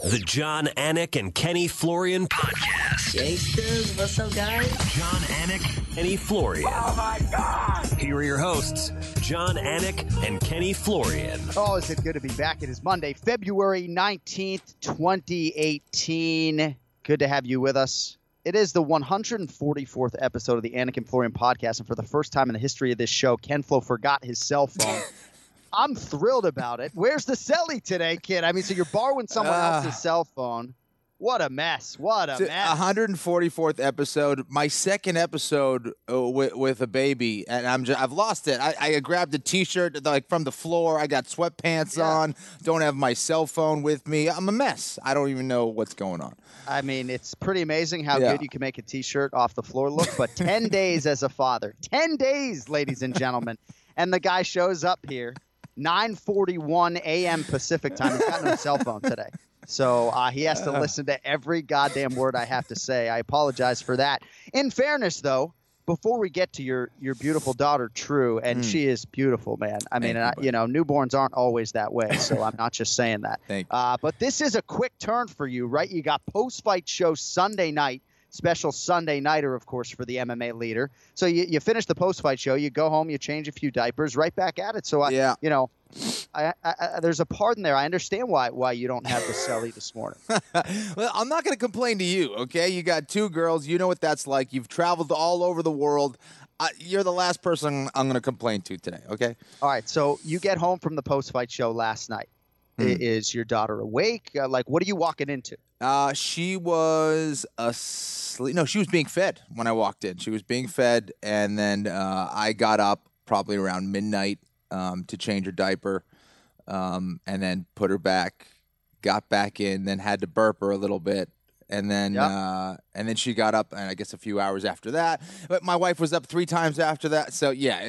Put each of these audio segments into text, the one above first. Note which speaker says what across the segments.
Speaker 1: The John Anik and Kenny Florian podcast.
Speaker 2: Gangsters, what's up, guys?
Speaker 1: John Anik, Kenny Florian.
Speaker 3: Oh, my God!
Speaker 1: Here are your hosts, John Anik and Kenny Florian.
Speaker 4: Oh, is it good to be back? It is Monday, February 19th, 2018. Good to have you with us. It is the 144th episode of the Anik and Florian podcast, and for the first time in the history of this show, Ken Flo forgot his cell phone. I'm thrilled about it. Where's the celly today, kid? I mean, so you're borrowing someone else's cell phone. What a mess. What a mess.
Speaker 5: 144th episode. My second episode with a baby, and I've lost it. I grabbed a T-shirt like from the floor. I got sweatpants on. Don't have my cell phone with me. I'm a mess. I don't even know what's going on.
Speaker 4: I mean, it's pretty amazing how good you can make a T-shirt off the floor look, but 10 days as a father. 10 days, ladies and gentlemen. And the guy shows up here, 9:41 a.m. Pacific time. He's got no cell phone today. So he has to listen to every goddamn word I have to say. I apologize for that. In fairness, though, before we get to your beautiful daughter, True, and she is beautiful, man. I mean, newborns aren't always that way, so I'm not just saying that.
Speaker 5: Thank you.
Speaker 4: But this is a quick turn for you, right? You got post-fight show Sunday night. Special Sunday nighter, of course, for the MMA leader. So you finish the post-fight show, you go home, you change a few diapers, right back at it. So, there's a pardon there. I understand why you don't have the celly this morning.
Speaker 5: Well, I'm not going to complain to you, okay? You got two girls. You know what that's like. You've traveled all over the world. You're the last person I'm going to complain to today, okay?
Speaker 4: All right, so you get home from the post-fight show last night. Is your daughter awake? What are you walking into?
Speaker 5: She was asleep. No, she was being fed when I walked in. She was being fed, and then I got up probably around midnight to change her diaper, and then put her back, got back in, then had to burp her a little bit. And then she got up, and I guess a few hours after that. But my wife was up 3 times after that. So,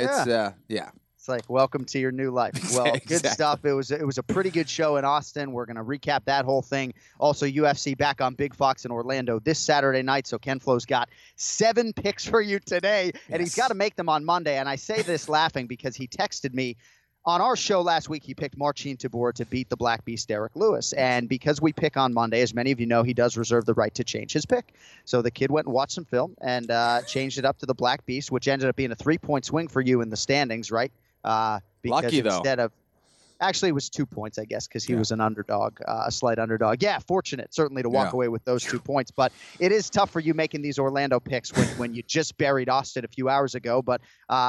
Speaker 4: It's like, welcome to your new life. Well,
Speaker 5: Exactly.
Speaker 4: Good stuff. It was a pretty good show in Austin. We're going to recap that whole thing. Also, UFC back on Big Fox in Orlando this Saturday night. So Ken Flo's got 7 picks for you today, and he's got to make them on Monday. And I say this laughing because he texted me. On our show last week, he picked Marcin Tybura to beat the Black Beast, Derek Lewis. And because we pick on Monday, as many of you know, he does reserve the right to change his pick. So the kid went and watched some film and changed it up to the Black Beast, which ended up being a 3-point swing for you in the standings, right? Because
Speaker 5: Lucky, though.
Speaker 4: Instead of actually, it was 2 points, I guess, because he was an underdog, a slight underdog. Yeah, fortunate, certainly, to walk away with those 2 points. But it is tough for you making these Orlando picks when you just buried Austin a few hours ago. But,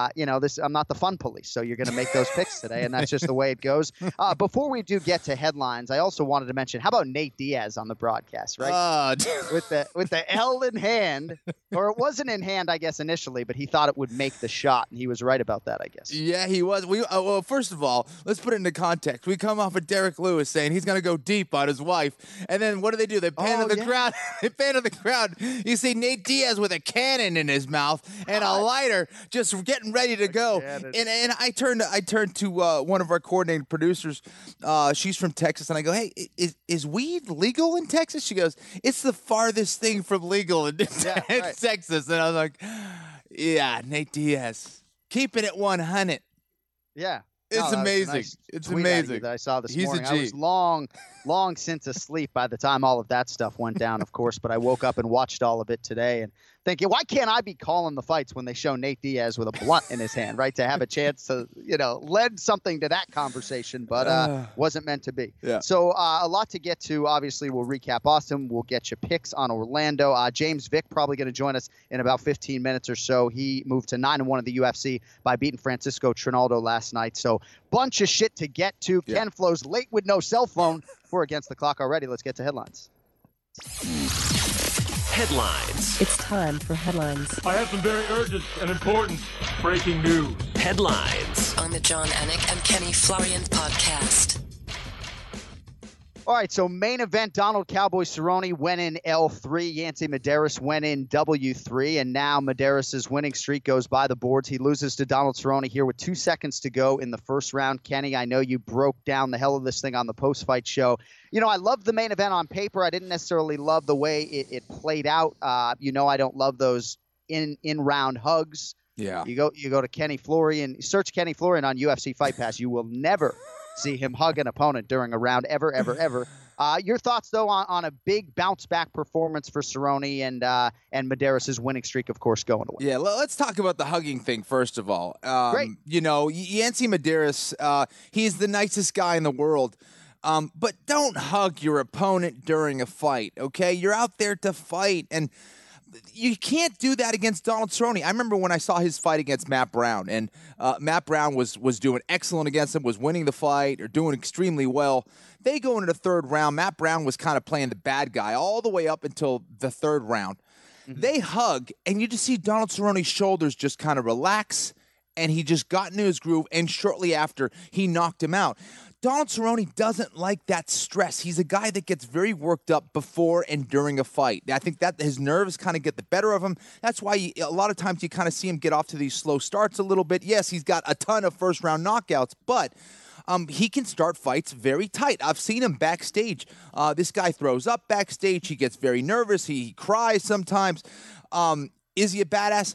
Speaker 4: I'm not the fun police, so you're going to make those picks today, and that's just the way it goes. Before we do get to headlines, I also wanted to mention, how about Nate Diaz on the broadcast, right? With the L in hand, or it wasn't in hand, I guess, initially, but he thought it would make the shot, and he was right about that, I guess.
Speaker 5: Yeah, he was. Well, first of all, let's put it into context. We come off of Derek Lewis saying he's going to go deep on his wife, and then what do? They pan to the crowd. They pan to the crowd. You see Nate Diaz with a cannon in his mouth and a lighter, just getting ready to go. And I turned to one of our coordinating producers. She's from Texas, and I go, "Hey, is weed legal in Texas?" She goes, "It's the farthest thing from legal in Texas." And I was like, "Yeah, Nate Diaz, keeping it 100."
Speaker 4: Yeah.
Speaker 5: It's amazing. It's amazing
Speaker 4: that I saw this
Speaker 5: He's
Speaker 4: morning.
Speaker 5: a G.
Speaker 4: I was long since asleep by the time all of that stuff went down, of course, but I woke up and watched all of it today and thinking, why can't I be calling the fights when they show Nate Diaz with a blunt in his hand, right? To have a chance to, lend something to that conversation, but wasn't meant to be.
Speaker 5: Yeah.
Speaker 4: So a lot to get to. Obviously, we'll recap Austin. We'll get you picks on Orlando. James Vick probably going to join us in about 15 minutes or so. He moved to 9-1 in the UFC by beating Francisco Trinaldo last night. So bunch of shit to get to.
Speaker 5: Yeah.
Speaker 4: Ken Flo's late with no cell phone. We're against the clock already. Let's get to headlines.
Speaker 1: Headlines.
Speaker 2: It's time for headlines.
Speaker 3: I have some very urgent and important breaking news.
Speaker 1: Headlines.
Speaker 6: On the John Anik and Kenny Florian podcast.
Speaker 4: All right, so main event, Donald Cowboy Cerrone went in L3. Yancy Medeiros went in W3, and now Medeiros' winning streak goes by the boards. He loses to Donald Cerrone here with 2 seconds to go in the first round. Kenny, I know you broke down the hell of this thing on the post-fight show. I loved the main event on paper. I didn't necessarily love the way it played out. I don't love those in-round hugs.
Speaker 5: Yeah.
Speaker 4: You go to Kenny Florian, search Kenny Florian on UFC Fight Pass. You will never see him hug an opponent during a round ever. Your thoughts, though, on a big bounce-back performance for Cerrone and Medeiros' winning streak, of course, going away.
Speaker 5: Yeah, let's talk about the hugging thing first of all.
Speaker 4: Great.
Speaker 5: You know, Yancy Medeiros, he's the nicest guy in the world. But don't hug your opponent during a fight, okay? You're out there to fight, and you can't do that against Donald Cerrone. I remember when I saw his fight against Matt Brown, and Matt Brown was doing excellent against him, was winning the fight or doing extremely well. They go into the third round. Matt Brown was kind of playing the bad guy all the way up until the third round. Mm-hmm. They hug, and you just see Donald Cerrone's shoulders just kind of relax, and he just got into his groove, and shortly after, he knocked him out. Donald Cerrone doesn't like that stress. He's a guy that gets very worked up before and during a fight. I think that his nerves kind of get the better of him. That's why a lot of times you kind of see him get off to these slow starts a little bit. Yes, he's got a ton of first-round knockouts, but he can start fights very tight. I've seen him backstage. This guy throws up backstage. He gets very nervous. He cries sometimes. Is he a badass?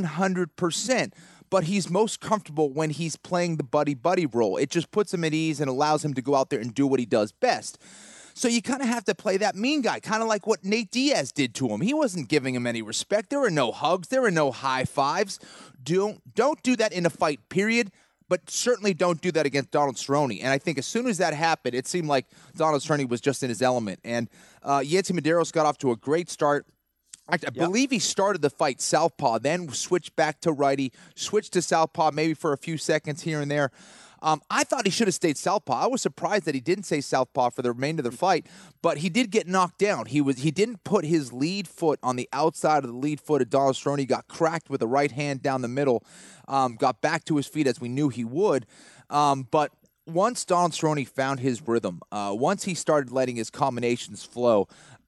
Speaker 5: 100%. But he's most comfortable when he's playing the buddy-buddy role. It just puts him at ease and allows him to go out there and do what he does best. So you kind of have to play that mean guy, kind of like what Nate Diaz did to him. He wasn't giving him any respect. There were no hugs. There were no high fives. Don't do that in a fight, period. But certainly don't do that against Donald Cerrone. And I think as soon as that happened, it seemed like Donald Cerrone was just in his element. And Yancy Medeiros got off to a great start. I believe he started the fight southpaw, then switched back to righty, switched to southpaw maybe for a few seconds here and there. I thought he should have stayed southpaw. I was surprised that he didn't say southpaw for the remainder of the fight, but he did get knocked down. He didn't put his lead foot on the outside of the lead foot of Donald Cerrone. He got cracked with a right hand down the middle, got back to his feet as we knew he would. But once Donald Cerrone found his rhythm, once he started letting his combinations flow,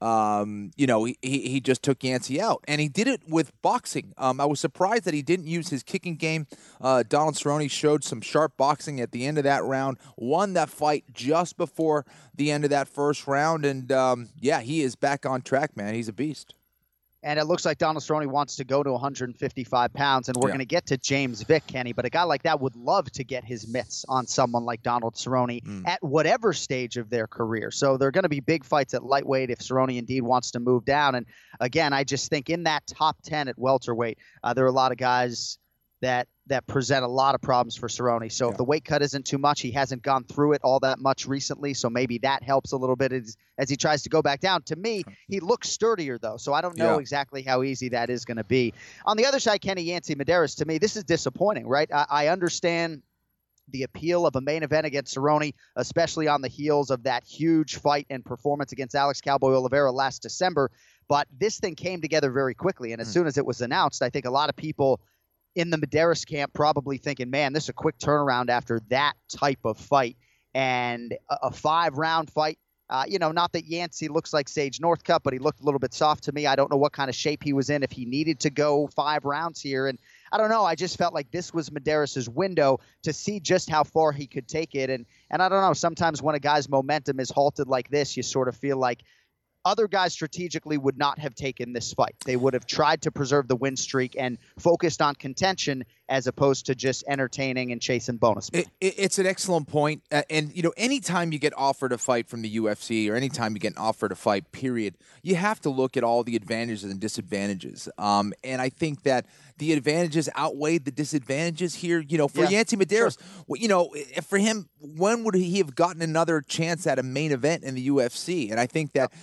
Speaker 5: he just took Yancy out. And he did it with boxing. I was surprised that he didn't use his kicking game. Donald Cerrone showed some sharp boxing at the end of that round, won that fight just before the end of that first round. And, he is back on track, man. He's a beast.
Speaker 4: And it looks like Donald Cerrone wants to go to 155 pounds, and we're going to get to James Vick, Kenny. But a guy like that would love to get his mitts on someone like Donald Cerrone at whatever stage of their career. So there are going to be big fights at lightweight if Cerrone indeed wants to move down. And again, I just think in that top 10 at welterweight, there are a lot of guys that present a lot of problems for Cerrone. So if the weight cut isn't too much, he hasn't gone through it all that much recently, so maybe that helps a little bit as he tries to go back down. To me, he looks sturdier, though, so I don't know exactly how easy that is going to be. On the other side, Kenny Yancy Medeiros, to me, this is disappointing, right? I understand the appeal of a main event against Cerrone, especially on the heels of that huge fight and performance against Alex Cowboy Oliveira last December, but this thing came together very quickly, and as soon as it was announced, I think a lot of people in the Medeiros camp probably thinking, man, this is a quick turnaround after that type of fight. And a 5-round fight, not that Yancy looks like Sage Northcutt, but he looked a little bit soft to me. I don't know what kind of shape he was in, if he needed to go 5 rounds here. And I don't know. I just felt like this was Medeiros' window to see just how far he could take it. And I don't know, sometimes when a guy's momentum is halted like this, you sort of feel like other guys strategically would not have taken this fight. They would have tried to preserve the win streak and focused on contention as opposed to just entertaining and chasing bonus.
Speaker 5: It's an excellent point. And, anytime you get offered a fight from the UFC or anytime you get offered a fight, period, you have to look at all the advantages and disadvantages. And I think that the advantages outweighed the disadvantages here. For Yancy Medeiros, for him, when would he have gotten another chance at a main event in the UFC? And I think that,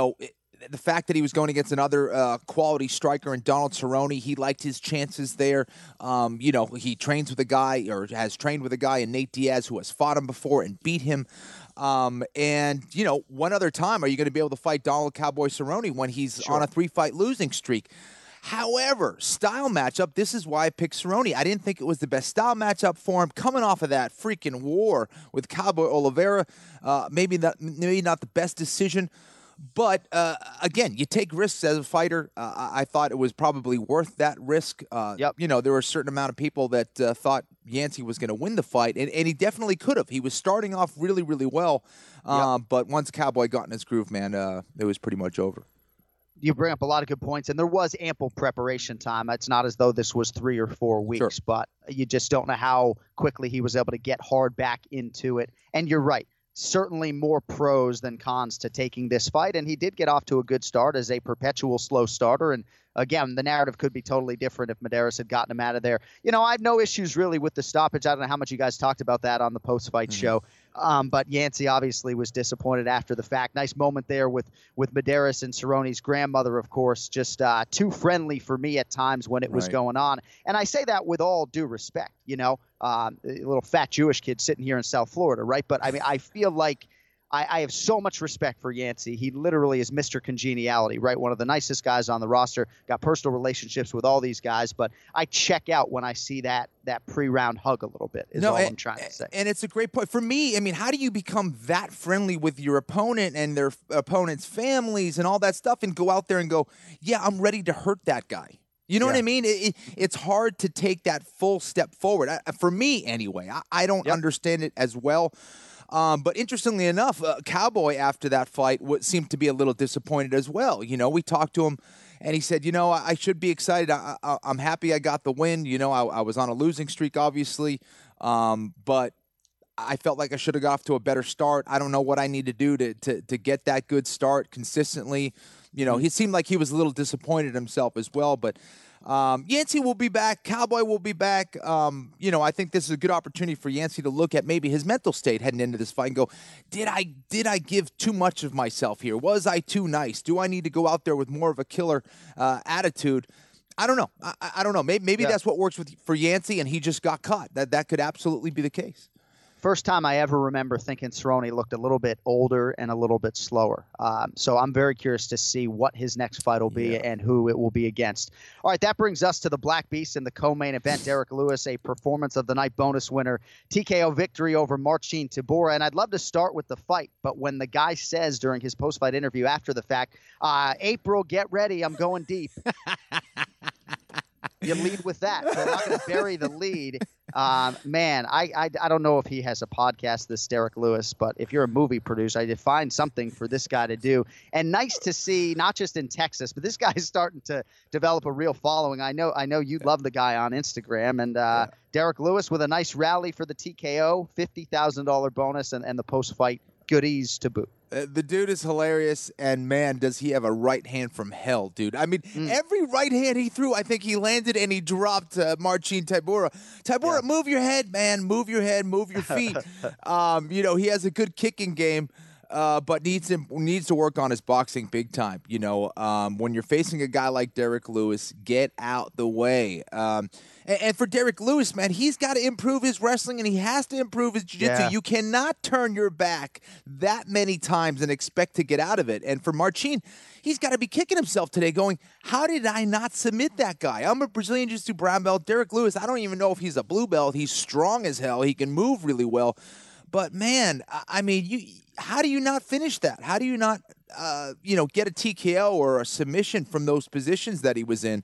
Speaker 5: the fact that he was going against another quality striker in Donald Cerrone, he liked his chances there. He trains with a guy or has trained with a guy in Nate Diaz who has fought him before and beat him. One other time are you going to be able to fight Donald Cowboy Cerrone when he's on a 3-fight losing streak? However, style matchup, this is why I picked Cerrone. I didn't think it was the best style matchup for him. Coming off of that freaking war with Cowboy Oliveira, maybe not the best decision. But, again, you take risks as a fighter. I thought it was probably worth that risk. There were a certain amount of people that thought Yancy was going to win the fight, and he definitely could have. He was starting off really, really well. But once Cowboy got in his groove, man, it was pretty much over.
Speaker 4: You bring up a lot of good points, and there was ample preparation time. It's not as though this was 3 or 4 weeks, but you just don't know how quickly he was able to get hard back into it. And you're right. certainly more pros than cons to taking this fight. And he did get off to a good start as a perpetual slow starter. And again, the narrative could be totally different if Medeiros had gotten him out of there. I have no issues really with the stoppage. I don't know how much you guys talked about that on the post-fight show. But Yancey obviously was disappointed after the fact. Nice moment there with Medeiros and Cerrone's grandmother, of course, just too friendly for me at times when it was going on. And I say that with all due respect, a little fat Jewish kid sitting here in South Florida, right? But I mean, I feel like I have so much respect for Yancey. He literally is Mr. Congeniality, right? One of the nicest guys on the roster, got personal relationships with all these guys, but I check out when I see that pre-round hug a little bit is all I'm trying to say.
Speaker 5: And it's a great point. For me, I mean, how do you become that friendly with your opponent and their opponent's families and all that stuff and go out there and go, yeah, I'm ready to hurt that guy? You know what I mean? It's hard to take that full step forward. For me, anyway, I don't understand it as well. But interestingly enough, Cowboy after that fight seemed to be a little disappointed as well. We talked to him, and he said, I should be excited. I'm happy I got the win. I was on a losing streak, obviously, but I felt like I should have got off to a better start. I don't know what I need to do to get that good start consistently. He seemed like he was a little disappointed himself as well, but Yancey will be back. Cowboy will be back. I think this is a good opportunity for Yancey to look at maybe his mental state heading into this fight and go, did I give too much of myself here? Was I too nice? Do I need to go out there with more of a killer attitude? I don't know. I don't know. Maybe that's what works for Yancey, and he just got caught. That could absolutely be the case.
Speaker 4: First time I ever remember thinking Cerrone looked a little bit older and a little bit slower. So I'm very curious to see what his next fight will be and who it will be against. All right, that brings us to the Black Beast in the co-main event. Derek Lewis, a performance of the night bonus winner, TKO victory over Marcin Tybura. And I'd love to start with the fight, but when the guy says during his post-fight interview after the fact, April, get ready, I'm going deep. You lead with that. So I'm not going to bury the lead. Man, I don't know if he has a podcast, this Derek Lewis, but if you're a movie producer, I'd find something for this guy to do. And nice to see, not just in Texas, but this guy is starting to develop a real following. I know you love the guy on Instagram. And Derek Lewis with a nice rally for the TKO, $50,000 bonus, and the post-fight goodies to boot.
Speaker 5: The dude is hilarious, and man, does he have a right hand from hell, dude. I mean, every right hand he threw, I think he landed and he dropped Marcin Tybura. Tybura, move your head, man. Move your head, move your feet. He has a good kicking game, but needs to work on his boxing big time. When you're facing a guy like Derek Lewis, get out the way. And for Derek Lewis, man, he's got to improve his wrestling and he has to improve his jiu-jitsu. You cannot turn your back that many times and expect to get out of it. And for Marcin, he's got to be kicking himself today going, how did I not submit that guy? I'm a Brazilian Jiu-Jitsu brown belt. Derek Lewis, I don't even know if he's a blue belt. He's strong as hell. He can move really well. But, man, I mean, how do you not finish that? How do you not, get a TKO or a submission from those positions that he was in?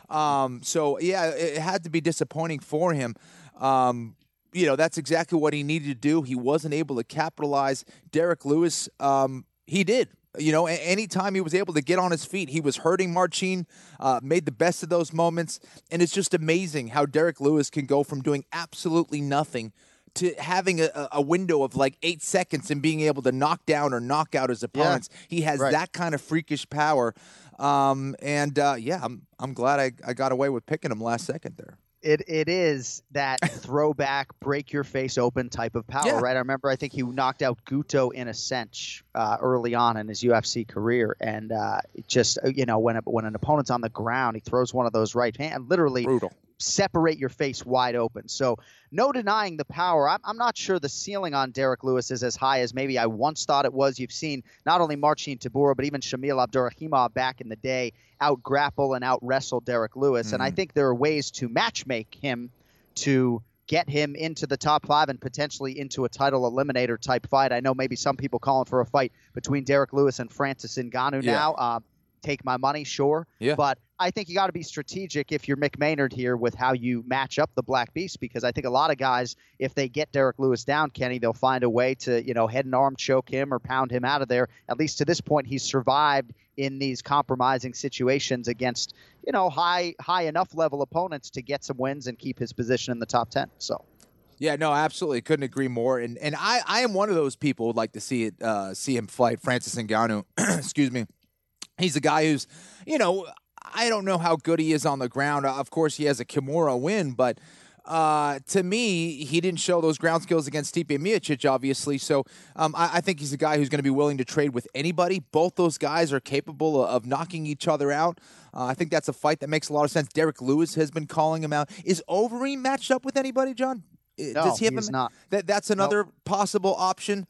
Speaker 5: It had to be disappointing for him. That's exactly what he needed to do. He wasn't able to capitalize. Derek Lewis, he did. Anytime he was able to get on his feet, he was hurting Marcin, made the best of those moments. And it's just amazing how Derek Lewis can go from doing absolutely nothing to having a window of like 8 seconds and being able to knock down or knock out his opponents. He has that kind of freakish power. I'm glad I got away with picking him last second there.
Speaker 4: It is that throwback, break your face open type of power, right? I think he knocked out Guto in a cinch early on in his UFC career, and when an opponent's on the ground, he throws one of those right hand, literally
Speaker 5: brutal.
Speaker 4: Separate your face wide open. So no denying the power. I'm not sure the ceiling on Derek Lewis is as high as maybe I once thought it was. You've seen not only Marcin Tybura, but even Shamil Abdurakhimov back in the day out grapple and out wrestle Derek Lewis. And I think there are ways to match make him to get him into the top 5 and potentially into a title eliminator type fight. I know maybe some people calling for a fight between Derek Lewis and Francis Ngannou now. Take my money, sure. Yeah. But I think you got to be strategic if you're Mick Maynard here with how you match up the Black Beast, because I think a lot of guys, if they get Derek Lewis down, Kenny, they'll find a way to, head and arm choke him or pound him out of there. At least to this point, he's survived in these compromising situations against, high enough level opponents to get some wins and keep his position in the top 10. So.
Speaker 5: Yeah, no, absolutely. Couldn't agree more. And I am one of those people who'd like to see him fight Francis Ngannou. Excuse me. He's a guy who's, I don't know how good he is on the ground. Of course, he has a Kimura win, but to me, he didn't show those ground skills against Stipe Miocic, obviously. So I think he's a guy who's going to be willing to trade with anybody. Both those guys are capable of knocking each other out. I think that's a fight that makes a lot of sense. Derek Lewis has been calling him out. Is Overeem matched up with anybody, John?
Speaker 4: No, he's not.
Speaker 5: That's another possible option.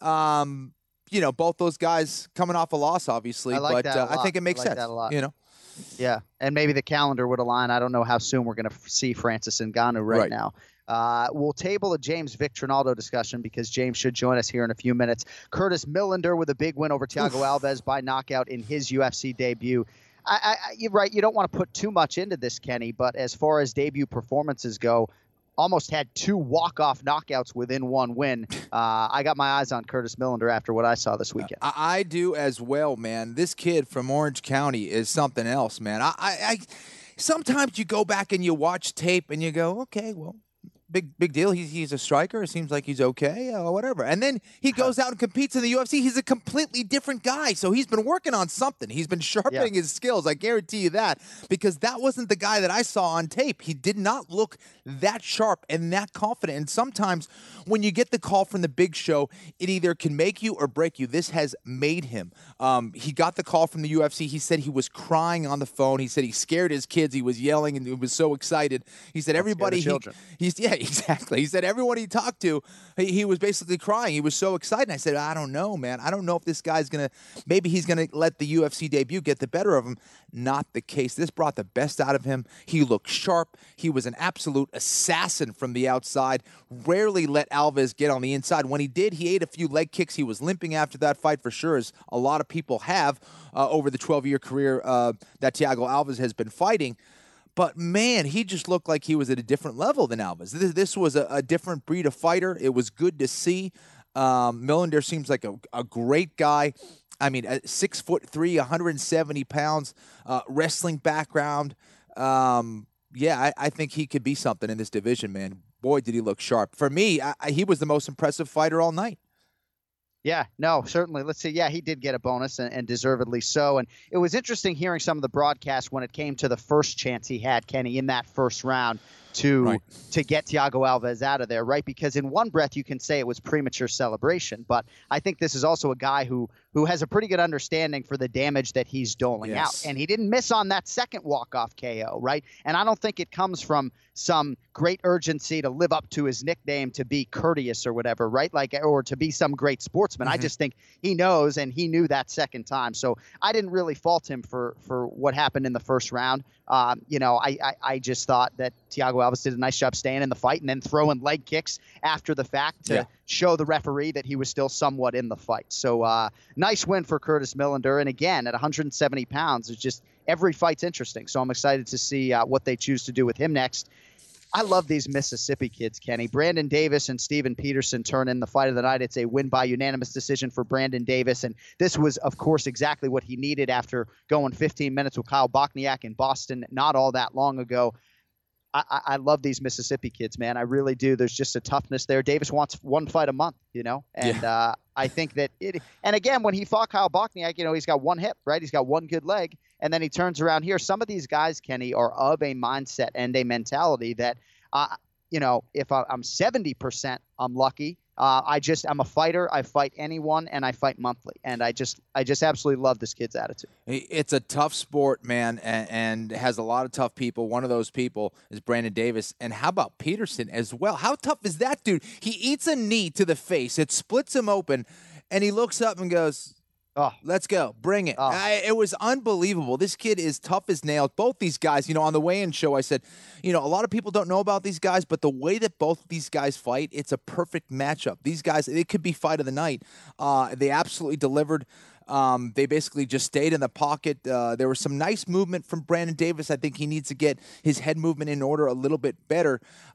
Speaker 5: Both those guys coming off a loss, obviously.
Speaker 4: I
Speaker 5: think it makes sense.
Speaker 4: That a lot.
Speaker 5: You know?
Speaker 4: Yeah, and maybe the calendar would align. I don't know how soon we're going to see Francis Ngannou right now. We'll table a James Vic Trinaldo discussion because James should join us here in a few minutes. Curtis Millender with a big win over Thiago Alves by knockout in his UFC debut. You're right. You don't want to put too much into this, Kenny, but as far as debut performances go, almost had 2 walk-off knockouts within 1 win. I got my eyes on Curtis Millender after what I saw this weekend.
Speaker 5: I do as well, man. This kid from Orange County is something else, man. I sometimes you go back and you watch tape and you go, okay, well, big deal. He's a striker. It seems like he's okay, whatever. And then he goes out and competes in the UFC. He's a completely different guy. So he's been working on something. He's been sharpening his skills. I guarantee you that, because that wasn't the guy that I saw on tape. He did not look that sharp and that confident. And sometimes when you get the call from the big show, it either can make you or break you. This has made him. He got the call from the UFC. He said he was crying on the phone. He said he scared his kids. He was yelling and he was so excited. He said everybody, exactly. He said everyone he talked to, he was basically crying. He was so excited. And I said, I don't know, man. I don't know if this guy's maybe he's going to let the UFC debut get the better of him. Not the case. This brought the best out of him. He looked sharp. He was an absolute assassin from the outside. Rarely let Alves get on the inside. When he did, he ate a few leg kicks. He was limping after that fight for sure, as a lot of people have over the 12-year career that Thiago Alves has been fighting. But, man, he just looked like he was at a different level than Alves. This was a different breed of fighter. It was good to see. Millender seems like a great guy. I mean, 6'3", 170 pounds, wrestling background. I think he could be something in this division, man. Boy, did he look sharp. For me, he was the most impressive fighter all night.
Speaker 4: Yeah, no, certainly. Let's see. Yeah, he did get a bonus and deservedly so. And it was interesting hearing some of the broadcasts when it came to the first chance he had, Kenny, in that first round to get Thiago Alves out of there, right? Because in one breath you can say it was premature celebration, but I think this is also a guy who has a pretty good understanding for the damage that he's doling out. And he didn't miss on that second walk-off KO, right? And I don't think it comes from some great urgency to live up to his nickname, to be courteous or whatever, right? Or to be some great sportsman. I just think he knows, and he knew that second time. So I didn't really fault him for what happened in the first round. I just thought that Thiago Alves did a nice job staying in the fight and then throwing leg kicks after the fact to show the referee that he was still somewhat in the fight. So nice win for Curtis Millender. And again, at 170 pounds, it's just every fight's interesting. So I'm excited to see what they choose to do with him next. I love these Mississippi kids, Kenny. Brandon Davis and Steven Peterson turn in the fight of the night. It's a win by unanimous decision for Brandon Davis. And this was, of course, exactly what he needed after going 15 minutes with Kyle Bochniak in Boston not all that long ago. I love these Mississippi kids, man. I really do. There's just a toughness there. Davis wants one fight a month, and I think that and again, when he fought Kyle Bochniak, he's got one hip, right? He's got one good leg, and then he turns around here. Some of these guys, Kenny, are of a mindset and a mentality that, if I'm 70%, I'm lucky. I'm a fighter. I fight anyone, and I fight monthly. And I just absolutely love this kid's attitude.
Speaker 5: It's a tough sport, man, and has a lot of tough people. One of those people is Brandon Davis. And how about Peterson as well? How tough is that dude? He eats a knee to the face. It splits him open, and he looks up and goes, "Oh, let's go. Bring it." It was unbelievable. This kid is tough as nails. Both these guys, on the weigh-in show, I said, a lot of people don't know about these guys, but the way that both these guys fight, it's a perfect matchup. These guys, it could be fight of the night. They absolutely delivered. They basically just stayed in the pocket. There was some nice movement from Brandon Davis. I think he needs to get his head movement in order a little bit better.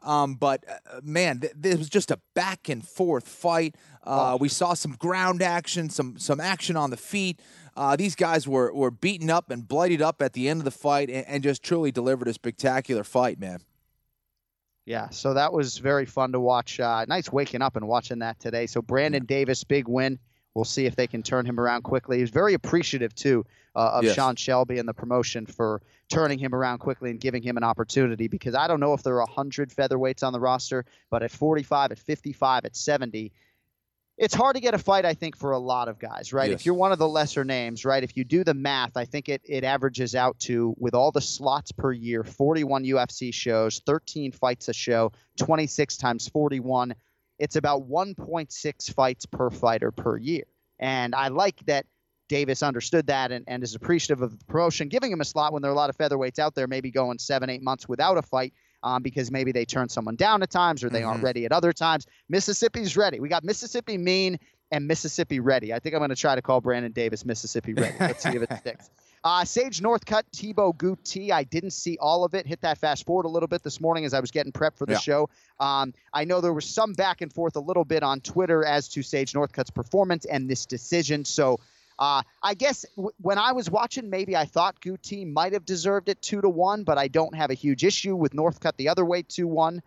Speaker 5: Man, this was just a back and forth fight. We saw some ground action, some action on the feet. These guys were beaten up and bloodied up at the end of the fight and just truly delivered a spectacular fight, man.
Speaker 4: Yeah, so that was very fun to watch. Nice waking up and watching that today. So Brandon Davis, big win. We'll see if they can turn him around quickly. He was very appreciative, too, of Sean Shelby and the promotion for turning him around quickly and giving him an opportunity, because I don't know if there are 100 featherweights on the roster, but at 45, at 55, at 70, it's hard to get a fight, I think, for a lot of guys, right?
Speaker 5: Yes.
Speaker 4: If you're one of the lesser names, right, if you do the math, I think it averages out to, with all the slots per year, 41 UFC shows, 13 fights a show, 26 times 41. It's about 1.6 fights per fighter per year. And I like that Davis understood that and is appreciative of the promotion, giving him a slot when there are a lot of featherweights out there, maybe going 7-8 months without a fight. Because maybe they turn someone down at times or they aren't ready at other times. Mississippi's ready. We got Mississippi Mean and Mississippi Ready. I think I'm going to try to call Brandon Davis Mississippi Ready. Let's see if it sticks. Sage Northcutt, Thibault Gouti. I didn't see all of it. Hit that fast forward a little bit this morning as I was getting prepped for the show. I know there was some back and forth a little bit on Twitter as to Sage Northcutt's performance and this decision. So I guess when I was watching, maybe I thought Gouti might have deserved it 2-1, but I don't have a huge issue with Northcutt the other way 2-1.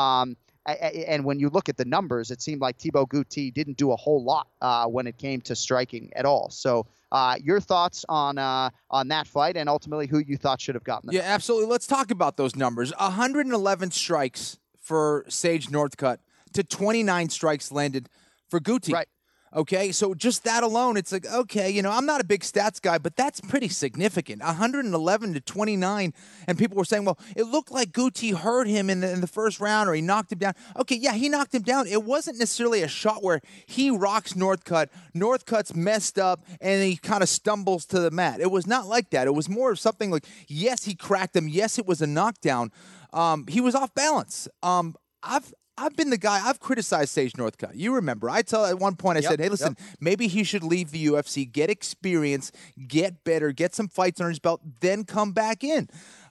Speaker 4: And when you look at the numbers, it seemed like Thibault Gouti didn't do a whole lot when it came to striking at all. So your thoughts on that fight and ultimately who you thought should have gotten it?
Speaker 5: Yeah, absolutely. Let's talk about those numbers. 111 strikes for Sage Northcutt to 29 strikes landed for Gouti.
Speaker 4: Right.
Speaker 5: Okay, so just that alone, it's like, okay, I'm not a big stats guy, but that's pretty significant. 111 to 29, and people were saying, well, it looked like Gouti hurt him in the first round or he knocked him down. Okay, yeah, he knocked him down. It wasn't necessarily a shot where he rocks Northcutt, Northcutt's messed up, and he kind of stumbles to the mat. It was not like that. It was more of something like, yes, he cracked him. Yes, it was a knockdown. He was off balance. I've been the guy, I've criticized Sage Northcutt. You remember, at one point I said, hey, listen, maybe he should leave the UFC, get experience, get better, get some fights under his belt, then come back in.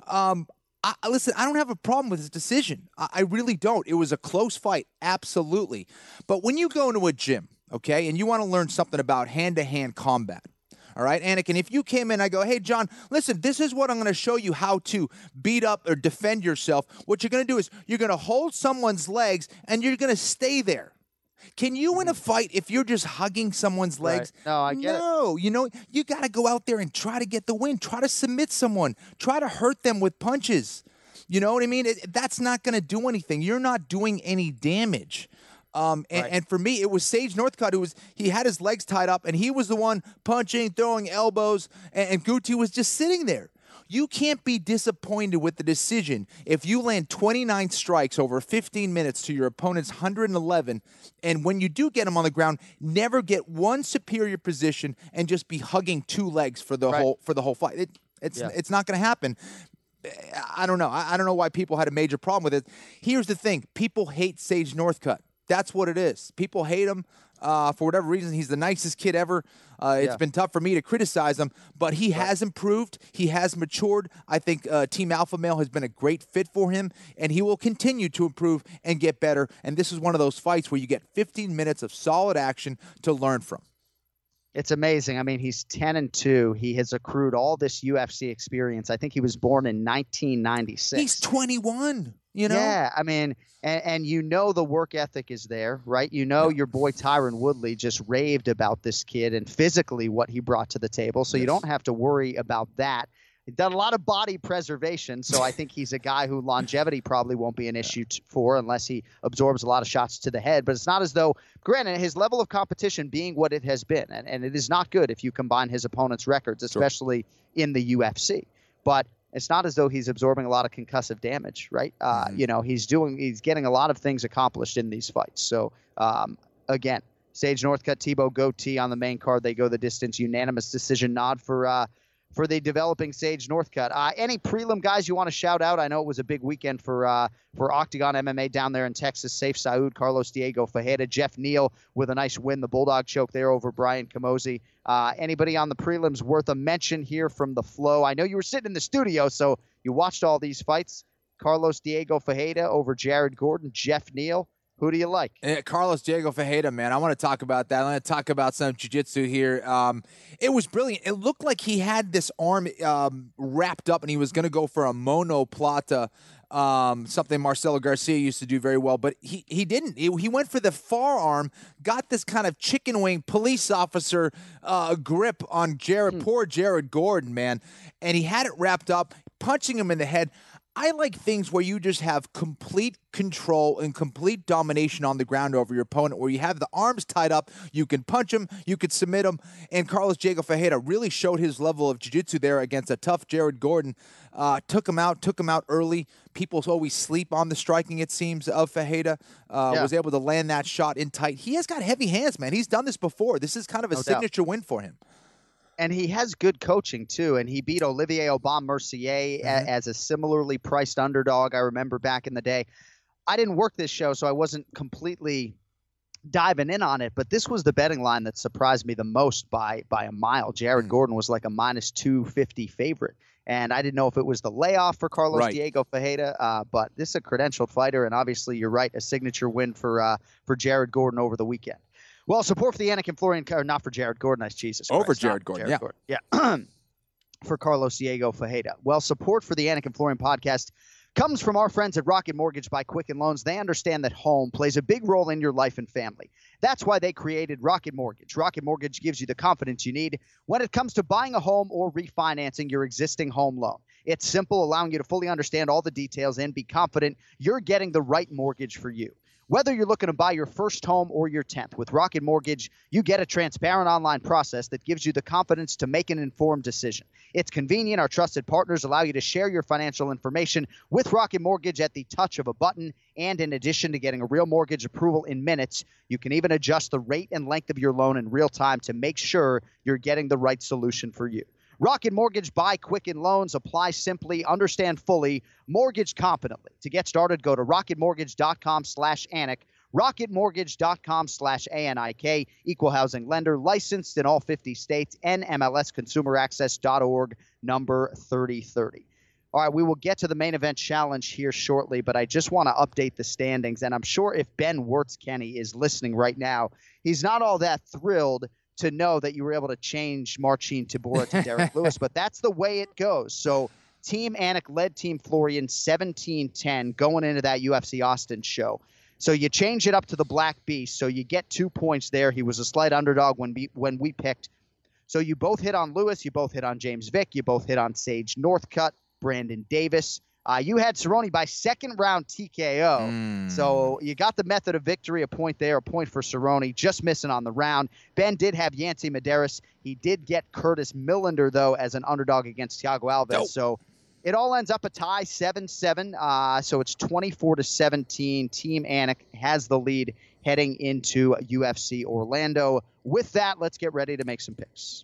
Speaker 5: Listen, I don't have a problem with his decision. I really don't. It was a close fight, absolutely. But when you go into a gym, okay, and you want to learn something about hand-to-hand combat, all right, Anakin, if you came in, I go, hey, John, listen, this is what I'm going to show you how to beat up or defend yourself. What you're going to do is you're going to hold someone's legs and you're going to stay there. Can you win a fight if you're just hugging someone's legs?
Speaker 4: Right. No, I get it.
Speaker 5: No, you got to go out there and try to get the win. Try to submit someone. Try to hurt them with punches. You know what I mean? That's not going to do anything. You're not doing any damage. And for me, it was Sage Northcutt he had his legs tied up, and he was the one punching, throwing elbows, and Gouti was just sitting there. You can't be disappointed with the decision if you land 29 strikes over 15 minutes to your opponent's 111, and when you do get him on the ground, never get one superior position and just be hugging two legs for the whole fight. It's not going to happen. I don't know. I don't know why people had a major problem with it. Here's the thing: people hate Sage Northcutt. That's what it is. People hate him for whatever reason. He's the nicest kid ever. It's been tough for me to criticize him, but he has improved. He has matured. I think Team Alpha Male has been a great fit for him, and he will continue to improve and get better. And this is one of those fights where you get 15 minutes of solid action to learn from.
Speaker 4: It's amazing. I mean, he's 10-2. He has accrued all this UFC experience. I think he was born in 1996.
Speaker 5: He's 21.
Speaker 4: Yeah, I mean, and the work ethic is there, right? Your boy Tyron Woodley just raved about this kid and physically what he brought to the table, so you don't have to worry about that. He's done a lot of body preservation, so I think he's a guy who longevity probably won't be an issue for unless he absorbs a lot of shots to the head. But it's not as though, granted, his level of competition being what it has been, and it is not good if you combine his opponent's records, especially in the UFC. But it's not as though he's absorbing a lot of concussive damage, right? He's getting a lot of things accomplished in these fights. So, again, Sage Northcutt, Thibault Gouti on the main card. They go the distance. Unanimous decision nod for the developing Sage Northcutt. Any prelim guys you want to shout out? I know it was a big weekend for Octagon MMA down there in Texas. Safe Saud, Carlos Diego Fajeda, Jeff Neal with a nice win. The Bulldog choke there over Brian Camozzi. Anybody on the prelims worth a mention here from the flow? I know you were sitting in the studio, so you watched all these fights. Carlos Diego Fajeda over Jared Gordon, Jeff Neal. Who do you like?
Speaker 5: Carlos Diego Ferreira, man. I want to talk about that. I want to talk about some jiu-jitsu here. It was brilliant. It looked like he had this arm wrapped up and he was going to go for a monoplata, something Marcelo Garcia used to do very well, but he didn't. He went for the forearm, got this kind of chicken wing police officer grip on poor Jared Gordon, man, and he had it wrapped up, punching him in the head. I like things where you just have complete control and complete domination on the ground over your opponent, where you have the arms tied up, you can punch him, you can submit him, and Carlos Diego Ferreira really showed his level of jiu-jitsu there against a tough Jared Gordon. Took him out early. People always sleep on the striking, it seems, of Ferreira. Was able to land that shot in tight. He has got heavy hands, man. He's done this before. This is kind of a signature win for him.
Speaker 4: And he has good coaching, too, and he beat Olivier Aubin-Mercier as a similarly priced underdog. I remember back in the day. I didn't work this show, so I wasn't completely diving in on it, but this was the betting line that surprised me the most by a mile. Jared Gordon was like a minus 250 favorite, and I didn't know if it was the layoff for Carlos Diego Ferreira, but this is a credentialed fighter, and obviously you're right, a signature win for Jared Gordon over the weekend. Well, support for the Anik and Florian, or not for Jared Gordon, Jesus Christ.
Speaker 5: Over Jared Gordon,
Speaker 4: yeah. For Carlos Diego Ferreira. Well, support for the Anik and Florian podcast comes from our friends at Rocket Mortgage by Quicken Loans. They understand that home plays a big role in your life and family. That's why they created Rocket Mortgage. Rocket Mortgage gives you the confidence you need when it comes to buying a home or refinancing your existing home loan. It's simple, allowing you to fully understand all the details and be confident you're getting the right mortgage for you. Whether you're looking to buy your first home or your 10th, with Rocket Mortgage, you get a transparent online process that gives you the confidence to make an informed decision. It's convenient. Our trusted partners allow you to share your financial information with Rocket Mortgage at the touch of a button. And in addition to getting a real mortgage approval in minutes, you can even adjust the rate and length of your loan in real time to make sure you're getting the right solution for you. Rocket Mortgage by Quicken Loans. Apply simply, understand fully, mortgage confidently. To get started, go to rocketmortgage.com/Anik, rocketmortgage.com/ANIK, equal housing lender, licensed in all 50 states, NMLSconsumeraccess.org, number 3030. All right, we will get to the main event challenge here shortly, but I just want to update the standings, and I'm sure if Ben Wirtz Kenny is listening right now, he's not all that thrilled to know that you were able to change Marcin Tybura to Derek Lewis, but that's the way it goes. So Team Anik led Team Florian 17-10 going into that UFC Austin show. So you change it up to the Black Beast, so you get 2 points there. He was a slight underdog when we picked. So you both hit on Lewis, you both hit on James Vick, you both hit on Sage Northcutt, Brandon Davis. You had Cerrone by second round TKO. So you got the method of victory, a point there, a point for Cerrone, just missing on the round. Ben did have Yancy Medeiros. He did get Curtis Millender, though, as an underdog against Thiago Alves. So it all ends up a tie, 7-7. So it's 24-17. Team Anik has the lead heading into UFC Orlando. With that, let's get ready to make some picks.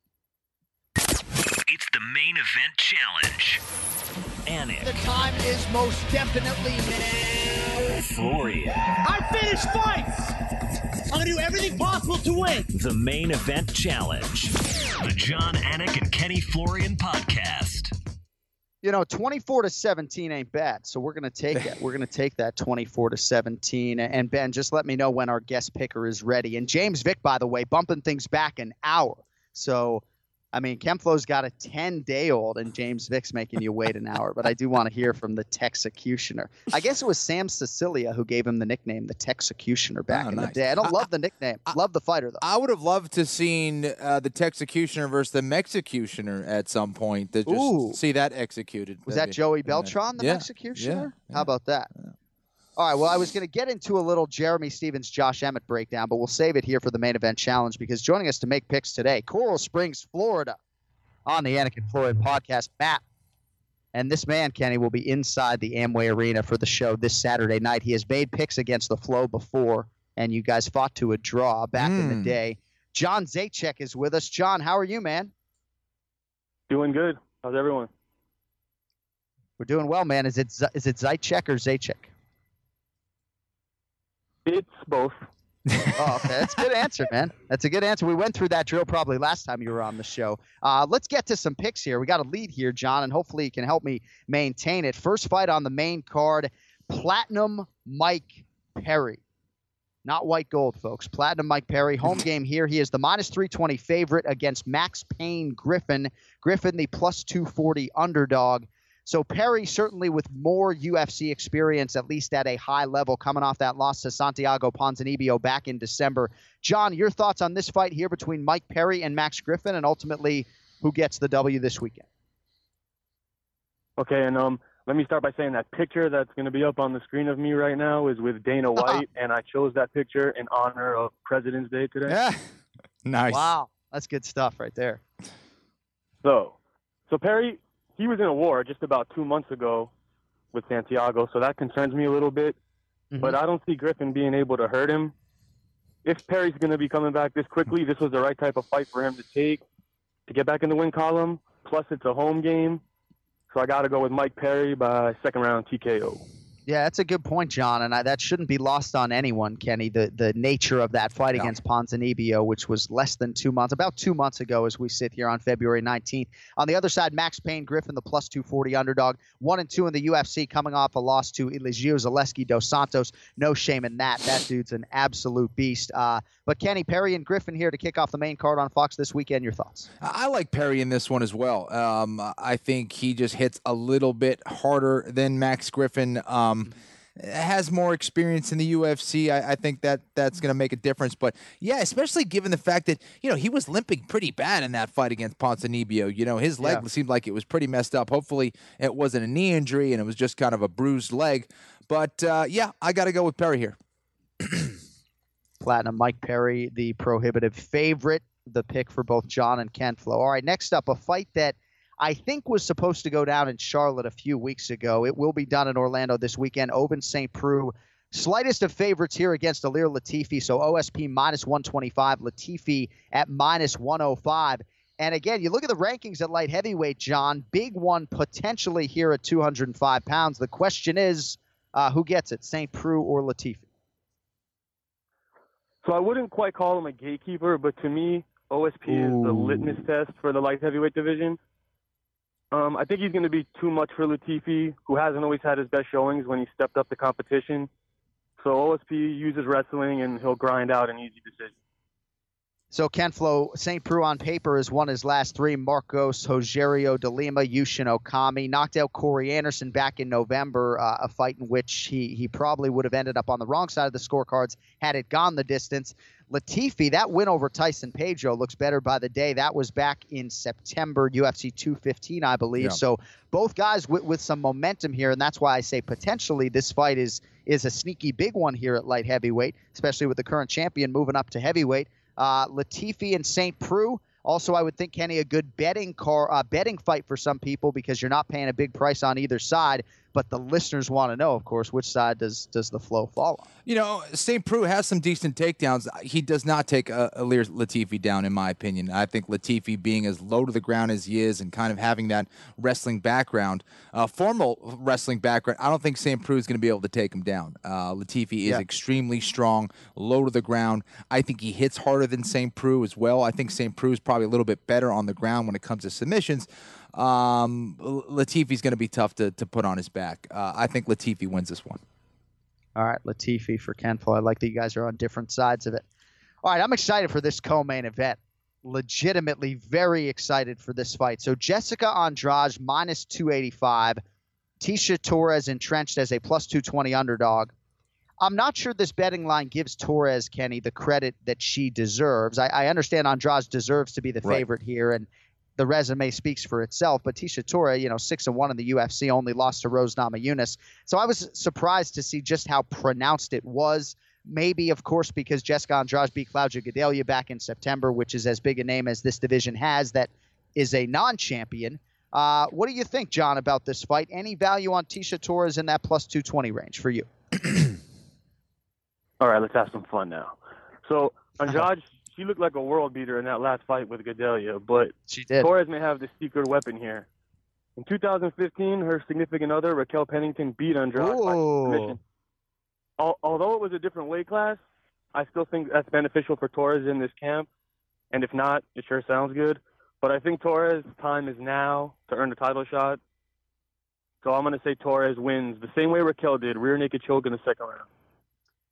Speaker 1: It's the main event challenge. Anik.
Speaker 7: The time is most definitely now.
Speaker 1: Florian.
Speaker 7: I finish fights! I'm gonna do everything possible to win.
Speaker 1: The main event challenge. The John Anik and Kenny Florian podcast.
Speaker 4: You know, 24-17 ain't bad, so we're going to take it. We're going to take that 24-17. And, Ben, just let me know when our guest picker is ready. And James Vick, by the way, bumping things back an hour. So, I mean, Kenflo's got a 10-day-old, and James Vick's making you wait an hour. But I do want to hear from the Texecutioner. I guess it was Sam Sicilia who gave him the nickname, the Texecutioner, back in the day. I don't love the nickname. Love the fighter, though.
Speaker 5: I would have loved to seen the Texecutioner versus the Mexicutioner at some point. To just see that executed.
Speaker 4: Was that Joey Beltran, the Mexicutioner? Yeah. How about that? Yeah. All right, well, I was going to get into a little Jeremy Stevens, Josh Emmett breakdown, but we'll save it here for the main event challenge because joining us to make picks today, Coral Springs, Florida, on the Anik and Florian podcast, Matt. And this man, Kenny, will be inside the Amway Arena for the show this Saturday night. He has made picks against the Flow before, and you guys fought to a draw back in the day. John Zajac is with us. John, how are you, man?
Speaker 8: Doing good. How's everyone?
Speaker 4: We're doing well, man. Is it Zajac or Zajac?
Speaker 8: It's both.
Speaker 4: Oh, okay. That's a good answer, man. That's a good answer. We went through that drill probably last time you were on the show. Let's get to some picks here. We got a lead here, John, and hopefully you can help me maintain it. First fight on the main card, Platinum Mike Perry. Not white gold, folks. Platinum Mike Perry. Home game here. He is the -320 favorite against Max Payne Griffin. Griffin, the +240 underdog. So Perry, certainly with more UFC experience, at least at a high level, coming off that loss to Santiago Ponzinibbio back in December. John, your thoughts on this fight here between Mike Perry and Max Griffin, and ultimately who gets the W this weekend?
Speaker 8: Okay, and let me start by saying that picture that's going to be up on the screen of me right now is with Dana White, and I chose that picture in honor of President's Day today.
Speaker 5: Yeah, nice.
Speaker 4: Wow, that's good stuff right there.
Speaker 8: So Perry, he was in a war just about 2 months ago with Santiago, so that concerns me a little bit.
Speaker 4: Mm-hmm.
Speaker 8: But I don't see Griffin being able to hurt him. If Perry's going to be coming back this quickly, this was the right type of fight for him to take to get back in the win column. Plus, it's a home game. So I got to go with Mike Perry by second round TKO.
Speaker 4: Yeah, that's a good point, John, and that shouldn't be lost on anyone, Kenny, the nature of that fight against Ponzinibbio, which was less than 2 months, about 2 months ago as we sit here on February 19th. On the other side, Max Payne Griffin, the +240 underdog, 1-2 in the UFC, coming off a loss to Eligio Zaleski dos Santos. No shame in that. That dude's an absolute beast. But Kenny, Perry and Griffin here to kick off the main card on Fox this weekend. Your thoughts?
Speaker 5: I like Perry in this one as well. I think he just hits a little bit harder than Max Griffin. Has more experience in the UFC. I think that's going to make a difference. But yeah, especially given the fact that, he was limping pretty bad in that fight against Ponzinibbio. His leg seemed like it was pretty messed up. Hopefully it wasn't a knee injury and it was just kind of a bruised leg. But yeah, I got to go with Perry here.
Speaker 4: Platinum Mike Perry, the prohibitive favorite, the pick for both John and Ken Flo. All right, next up, a fight that I think was supposed to go down in Charlotte a few weeks ago. It will be done in Orlando this weekend. Ovince St. Preux, slightest of favorites here against Ilir Latifi. So OSP -125, Latifi at -105. And again, you look at the rankings at light heavyweight, John. Big one potentially here at 205 pounds. The question is, who gets it, St. Preux or Latifi?
Speaker 8: So I wouldn't quite call him a gatekeeper, but to me, OSP is the litmus test for the light heavyweight division. I think he's going to be too much for Latifi, who hasn't always had his best showings when he stepped up the competition. So OSP uses wrestling, and he'll grind out an easy decision.
Speaker 4: So Ken Flo, St. Preux on paper has won his last three. Marcos Rogerio de Lima, Yushin Okami. Knocked out Corey Anderson back in November, a fight in which he probably would have ended up on the wrong side of the scorecards had it gone the distance. Latifi, that win over Tyson Pedro looks better by the day. That was back in September, UFC 215, I believe. Yeah. So both guys with some momentum here, and that's why I say potentially this fight is a sneaky big one here at light heavyweight, especially with the current champion moving up to heavyweight. Latifi and St. Preux. Also, I would think, Kenny, a good betting fight for some people because you're not paying a big price on either side. But the listeners want to know, of course, which side does the flow fall on?
Speaker 5: St. Preux has some decent takedowns. He does not take Ilir Latifi down, in my opinion. I think Latifi, being as low to the ground as he is and kind of having that wrestling background, formal wrestling background, I don't think St. Preux is going to be able to take him down. Latifi is extremely strong, low to the ground. I think he hits harder than St. Preux as well. I think St. Preux is probably a little bit better on the ground when it comes to submissions. Latifi's going to be tough to put on his back. I think Latifi wins this one.
Speaker 4: All right, Latifi for Ken Flo. I like that you guys are on different sides of it. All right, I'm excited for this co-main event. Legitimately very excited for this fight. So Jessica Andrade -285. Tecia Torres entrenched as a +220 underdog. I'm not sure this betting line gives Torres, Kenny, the credit that she deserves. I understand Andrade deserves to be the favorite here, and the resume speaks for itself, but Tecia Torres, 6-1 in the UFC, only lost to Rose Namajunas. So I was surprised to see just how pronounced it was. Maybe, of course, because Jessica Andrade beat Claudia Gadelha back in September, which is as big a name as this division has that is a non-champion. What do you think, John, about this fight? Any value on Tecia Torres in that +220 range for you?
Speaker 8: All right, let's have some fun now. So Andrade, she looked like a world beater in that last fight with Gadelha, but
Speaker 4: she did.
Speaker 8: Torres may have the secret weapon here. In 2015, her significant other, Raquel Pennington, beat Andrade by submission. Although it was a different weight class, I still think that's beneficial for Torres in this camp. And if not, it sure sounds good. But I think Torres' time is now to earn the title shot. So I'm going to say Torres wins the same way Raquel did, rear naked choke in the second round.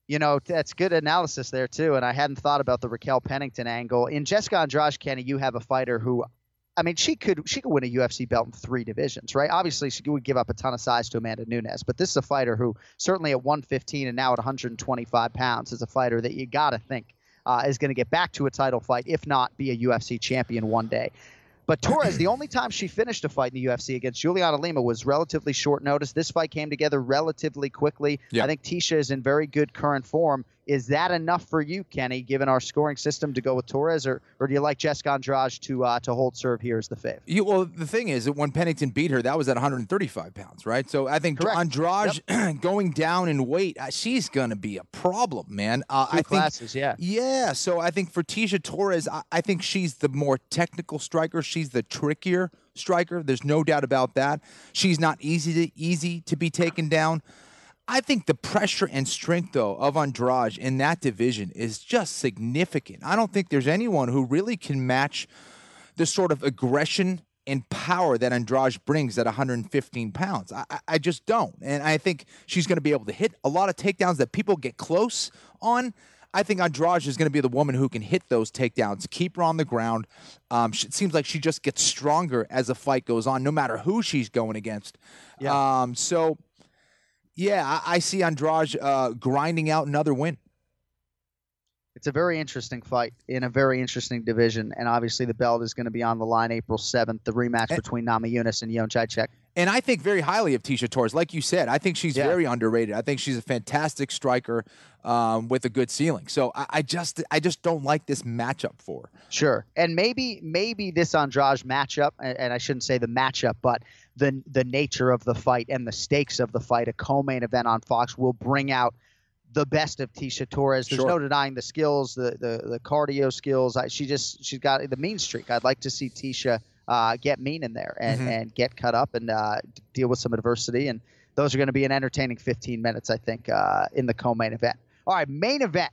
Speaker 4: You know, that's good analysis there, too. And I hadn't thought about the Raquel Pennington angle. In Jessica Andrade, Kenny, you have a fighter who, I mean, she could win a UFC belt in 3 divisions, right? Obviously, she would give up a ton of size to Amanda Nunes. But this is a fighter who, certainly at 115 and now at 125 pounds, is a fighter that you got to think is going to get back to a title fight, if not be a UFC champion one day. But Torres, the only time she finished a fight in the UFC against Juliana Lima was relatively short notice. This fight came together relatively quickly. Yep. I think Tisha is in very good current form. Is that enough for you, Kenny, given our scoring system, to go with Torres, or do you like Jessica Andrade to hold serve here as the fave?
Speaker 5: Well, the thing is that when Pennington beat her, that was at 135 pounds, right? So I think
Speaker 4: Correct.
Speaker 5: Andrade going down in weight, she's going to be a problem, man.
Speaker 4: Two classes, yeah.
Speaker 5: Yeah, so I think for Tisha Torres, I think she's the more technical striker. She's the trickier striker. There's no doubt about that. She's not easy to be taken down. I think the pressure and strength, though, of Andrade in that division is just significant. I don't think there's anyone who really can match the sort of aggression and power that Andrade brings at 115 pounds. I just don't. And I think she's going to be able to hit a lot of takedowns that people get close on. I think Andrade is going to be the woman who can hit those takedowns, keep her on the ground. It seems like she just gets stronger as the fight goes on, no matter who she's going against. Yeah. Yeah, I see Andrade grinding out another win.
Speaker 4: It's a very interesting fight in a very interesting division, and obviously the belt is going to be on the line April 7th, the rematch between Namajunas and Jędrzejczyk.
Speaker 5: And I think very highly of Tisha Torres. Like you said, I think she's very underrated. I think she's a fantastic striker with a good ceiling. So I just don't like this matchup for her.
Speaker 4: Sure. And maybe this Andrade matchup, and I shouldn't say the matchup, but the nature of the fight and the stakes of the fight, a co-main event on Fox, will bring out the best of Tisha Torres. There's no denying the skills, the cardio skills. She's got the mean streak. I'd like to see Tisha get mean in there and get cut up and deal with some adversity. And those are going to be an entertaining 15 minutes, I think, in the co-main event. All right, main event.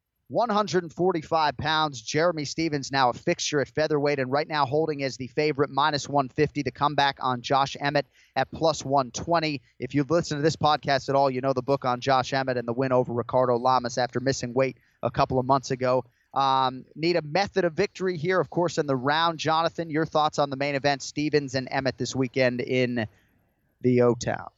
Speaker 4: 145 pounds. Jeremy Stephens now a fixture at featherweight and right now holding as the favorite -150. The comeback on Josh Emmett at +120. If you've listened to this podcast at all, you know the book on Josh Emmett and the win over Ricardo Lamas after missing weight a couple of months ago. Need a method of victory here, of course, in the round. Jonathan, your thoughts on the main event, Stephens and Emmett this weekend in the O-Town?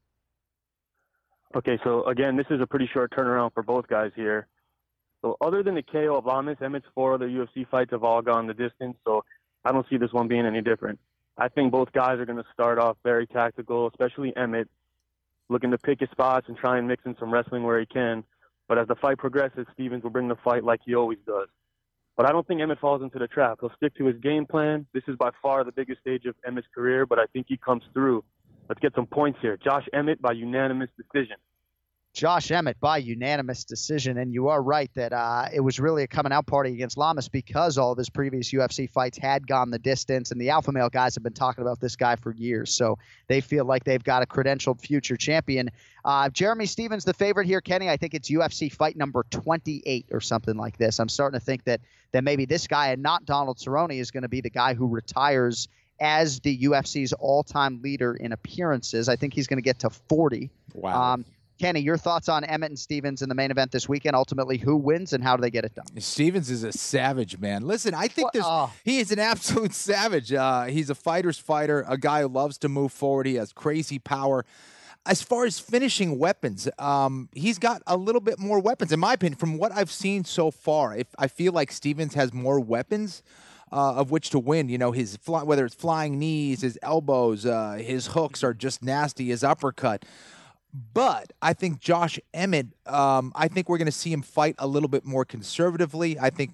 Speaker 8: Okay, so again, this is a pretty short turnaround for both guys here. So other than the KO of Lamas, Emmett's 4 other UFC fights have all gone the distance, so I don't see this one being any different. I think both guys are going to start off very tactical, especially Emmett, looking to pick his spots and try and mix in some wrestling where he can. But as the fight progresses, Stephens will bring the fight like he always does. But I don't think Emmett falls into the trap. He'll stick to his game plan. This is by far the biggest stage of Emmett's career, but I think he comes through. Let's get some points here. Josh Emmett by unanimous decision.
Speaker 4: Josh Emmett by unanimous decision, and you are right that it was really a coming-out party against Lamas because all of his previous UFC fights had gone the distance, and the alpha male guys have been talking about this guy for years, so they feel like they've got a credentialed future champion. Jeremy Stephens, the favorite here, Kenny. I think it's UFC fight number 28 or something like this. I'm starting to think that maybe this guy and not Donald Cerrone is going to be the guy who retires as the UFC's all-time leader in appearances. I think he's going to get to 40.
Speaker 5: Wow.
Speaker 4: Kenny, your thoughts on Emmett and Stephens in the main event this weekend? Ultimately, who wins and how do they get it done?
Speaker 5: Stephens is a savage, man. Listen, I think he is an absolute savage. He's a fighter's fighter, a guy who loves to move forward. He has crazy power. As far as finishing weapons, he's got a little bit more weapons. In my opinion, from what I've seen so far, I feel like Stephens has more weapons of which to win. You know, whether it's flying knees, his elbows, his hooks are just nasty, his uppercut. But I think Josh Emmett, I think we're going to see him fight a little bit more conservatively. I think,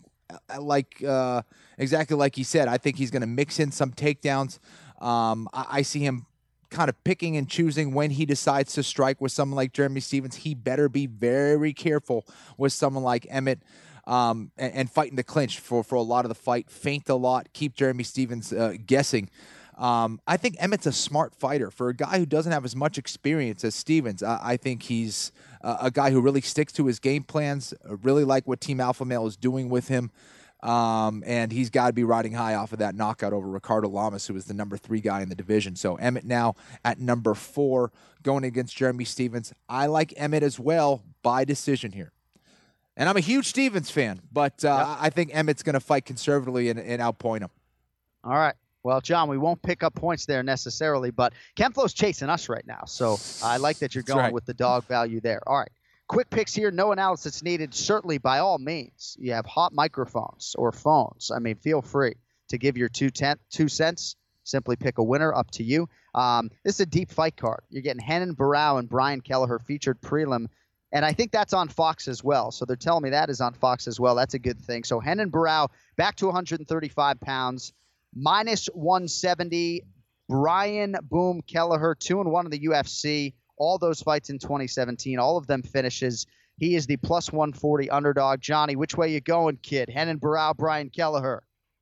Speaker 5: exactly like he said, I think he's going to mix in some takedowns. I see him kind of picking and choosing when he decides to strike with someone like Jeremy Stephens. He better be very careful with someone like Emmett and fighting the clinch for a lot of the fight, feint a lot, keep Jeremy Stephens guessing. I think Emmett's a smart fighter. For a guy who doesn't have as much experience as Stephens, I think he's a guy who really sticks to his game plans, really like what Team Alpha Male is doing with him, and he's got to be riding high off of that knockout over Ricardo Lamas, who is the number 3 guy in the division. So Emmett now at number 4 going against Jeremy Stephens. I like Emmett as well, by decision here. And I'm a huge Stevens fan, but I think Emmett's going to fight conservatively and outpoint him.
Speaker 4: All right. Well, John, we won't pick up points there necessarily, but Ken Flo's chasing us right now. So I like that you're going with the dog value there. All right. Quick picks here. No analysis needed. Certainly, by all means, you have hot microphones or phones. I mean, feel free to give your 2 cents. Simply pick a winner. Up to you. This is a deep fight card. You're getting Renan Barão and Brian Kelleher featured prelim. And I think that's on Fox as well. So they're telling me that is on Fox as well. That's a good thing. So Renan Barão back to 135 pounds, minus 170. Brian Boom Kelleher, 2-1 in the UFC. All those fights in 2017, all of them finishes. He is the plus 140 underdog. Johnny, which way you going, kid? Renan Barão, Brian Kelleher.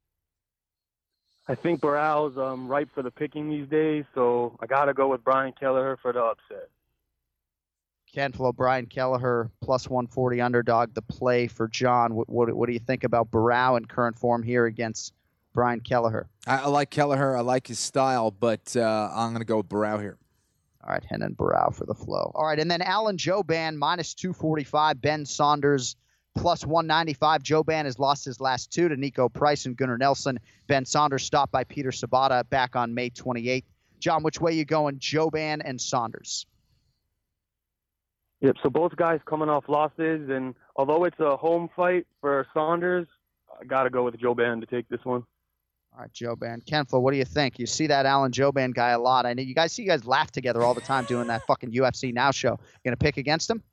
Speaker 8: I think Barão's ripe for the picking these days, so I got to go with Brian Kelleher for the upset.
Speaker 4: Ken Flo, Brian Kelleher, plus 140 underdog, the play for John. What do you think about Barão in current form here against Brian Kelleher?
Speaker 5: I like Kelleher. I like his style, but I'm going to go with Barão here.
Speaker 4: All right, Renan Barão for the flow. All right, and then Alan Jouban, minus 245. Ben Saunders, plus 195. Jouban has lost his last two to Nico Price and Gunnar Nelson. Ben Saunders stopped by Peter Sabata back on May 28th. John, which way you going, Jouban and Saunders?
Speaker 8: Yep, so both guys coming off losses, and although it's a home fight for Saunders, I got to go with Jouban to take this one.
Speaker 4: All right, Jouban. Ken Flo, what do you think? You see that Alan Jouban guy a lot. I know you guys laugh together all the time doing that fucking UFC Now show. You going to pick against him?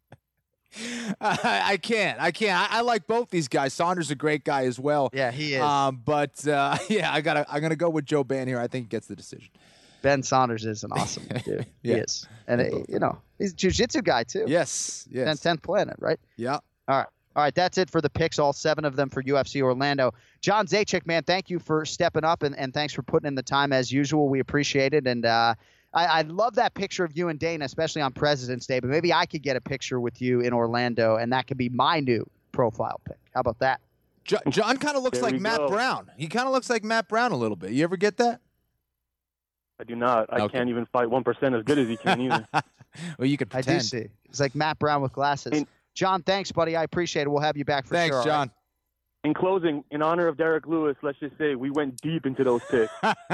Speaker 5: I can't. I like both these guys. Saunders is a great guy as well.
Speaker 4: Yeah, he is.
Speaker 5: I'm gonna go with Jouban here. I think he gets the decision.
Speaker 4: Ben Saunders is an awesome dude. He is. And, he's a jiu-jitsu guy, too.
Speaker 5: Yes.
Speaker 4: 10th Planet, right?
Speaker 5: Yeah.
Speaker 4: All right, that's it for the picks, all 7 of them for UFC Orlando. John Zajac, man, thank you for stepping up, and thanks for putting in the time as usual. We appreciate it. And I love that picture of you and Dana, especially on President's Day, but maybe I could get a picture with you in Orlando, and that could be my new profile pic. How about that?
Speaker 5: John kind of looks like Matt Brown. He kind of looks like Matt Brown a little bit. You ever get that?
Speaker 8: I do not. I can't even fight 1% as good as he can either.
Speaker 5: Well, you could pretend.
Speaker 4: I do see. It's like Matt Brown with glasses. John, thanks, buddy. I appreciate it. We'll have you back for sure.
Speaker 5: Thanks, John.
Speaker 8: In closing, in honor of Derek Lewis, let's just say we went deep into those picks.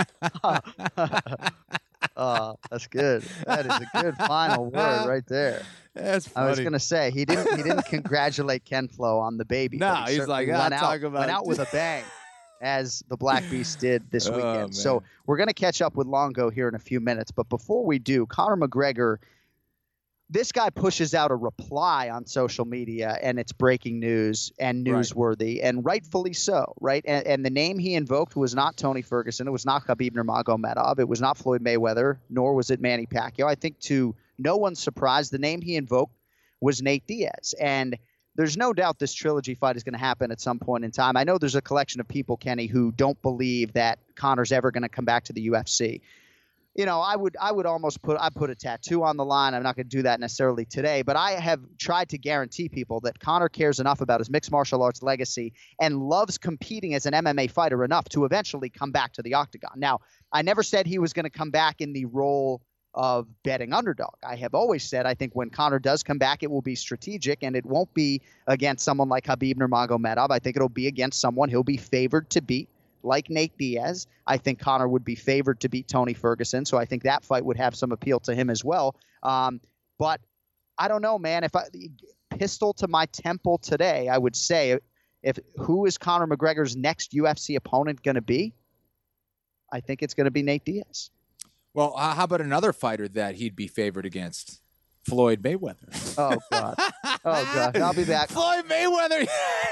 Speaker 4: Oh, that's good. That is a good final word right there.
Speaker 5: That's funny.
Speaker 4: I was gonna say he didn't congratulate Ken Flo on the baby.
Speaker 5: No, he's like,
Speaker 4: went out with a bang, as the Black Beast did this weekend. So we're gonna catch up with Longo here in a few minutes. But before we do, Conor McGregor. This guy pushes out a reply on social media, and it's breaking news and newsworthy, and rightfully so, right? And the name he invoked was not Tony Ferguson. It was not Khabib Nurmagomedov. It was not Floyd Mayweather, nor was it Manny Pacquiao. I think to no one's surprise, the name he invoked was Nate Diaz. And there's no doubt this trilogy fight is going to happen at some point in time. I know there's a collection of people, Kenny, who don't believe that Conor's ever going to come back to the UFC. You know, I would almost put a tattoo on the line. I'm not going to do that necessarily today, but I have tried to guarantee people that Conor cares enough about his mixed martial arts legacy and loves competing as an MMA fighter enough to eventually come back to the octagon. Now, I never said he was going to come back in the role of betting underdog. I have always said I think when Conor does come back, it will be strategic, and it won't be against someone like Khabib Nurmagomedov. I think it'll be against someone he'll be favored to beat, like Nate Diaz. I think Conor would be favored to beat Tony Ferguson, so I think that fight would have some appeal to him as well. But I don't know, man. If I pistol to my temple today, I would say who is Conor McGregor's next UFC opponent going to be? I think it's going to be Nate Diaz.
Speaker 5: Well, how about another fighter that he'd be favored against? Floyd Mayweather.
Speaker 4: Oh, God. Oh, God. I'll be back.
Speaker 5: Floyd Mayweather.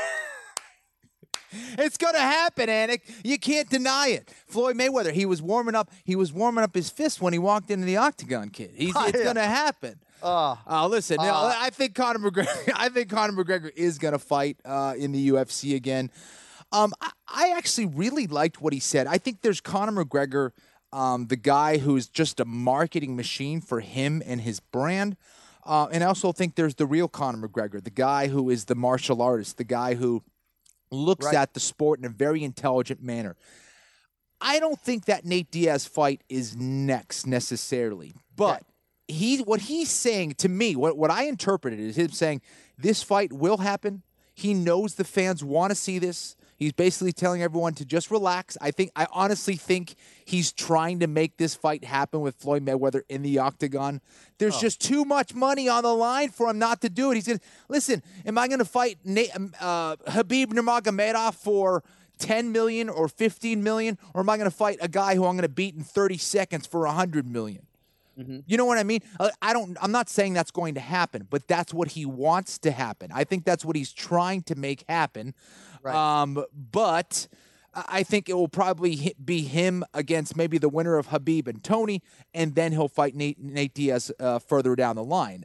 Speaker 5: It's going to happen, Anik. You can't deny it. Floyd Mayweather, he was warming up his fist when he walked into the octagon, kid. It's going to happen. Listen, I think Conor McGregor is going to fight in the UFC again. I actually really liked what he said. I think there's Conor McGregor, the guy who's just a marketing machine for him and his brand. And I also think there's the real Conor McGregor, the guy who is the martial artist, the guy who looks at the sport in a very intelligent manner. I don't think that Nate Diaz fight is next necessarily, but what he's saying to me, what I interpreted is him saying this fight will happen. He knows the fans want to see this. He's basically telling everyone to just relax. I honestly think he's trying to make this fight happen with Floyd Mayweather in the octagon. There's just too much money on the line for him not to do it. He's going to, listen, am I going to fight Khabib Nurmagomedov for $10 million or $15 million? Or am I going to fight a guy who I'm going to beat in 30 seconds for $100 million? Mm-hmm. You know what I mean? I'm not saying that's going to happen, but that's what he wants to happen. I think that's what he's trying to make happen. Right. But I think it will probably be him against maybe the winner of Khabib and Tony, and then he'll fight Nate Diaz further down the line.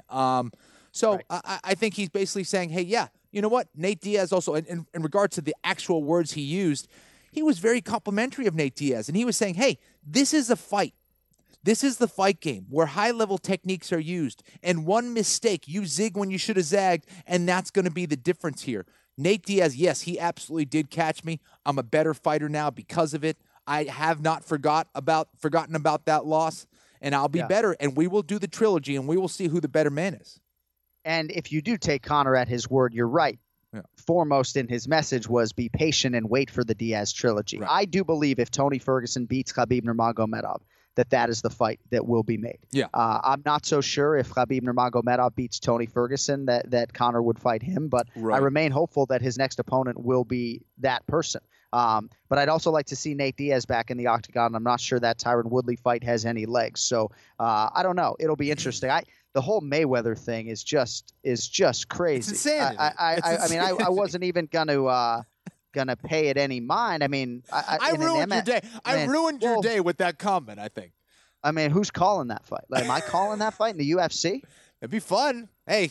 Speaker 5: So right. I think he's basically saying, hey, yeah, you know what? Nate Diaz also, in regards to the actual words he used, he was very complimentary of Nate Diaz. And he was saying, hey, this is a fight. This is the fight game where high-level techniques are used. And one mistake, you zig when you should have zagged, and that's going to be the difference here. Nate Diaz, yes, he absolutely did catch me. I'm a better fighter now because of it. I have not forgotten about that loss, and I'll be better. And we will do the trilogy, and we will see who the better man is.
Speaker 4: And if you do take Conor at his word, you're right. Yeah. Foremost in his message was be patient and wait for the Diaz trilogy. Right. I do believe if Tony Ferguson beats Khabib Nurmagomedov, that is the fight that will be made. Yeah. I'm not so sure if Khabib Nurmagomedov beats Tony Ferguson that Conor would fight him, but I remain hopeful that his next opponent will be that person. But I'd also like to see Nate Diaz back in the octagon. I'm not sure that Tyron Woodley fight has any legs. So I don't know. It'll be interesting. The whole Mayweather thing is just crazy.
Speaker 5: It's insanity.
Speaker 4: I mean, I wasn't even gonna pay it any mind. I mean,
Speaker 5: I ruined your day. I ruined your day with that comment, I think.
Speaker 4: I mean, who's calling that fight? Like, am I calling that fight in the UFC?
Speaker 5: It'd be fun. Hey.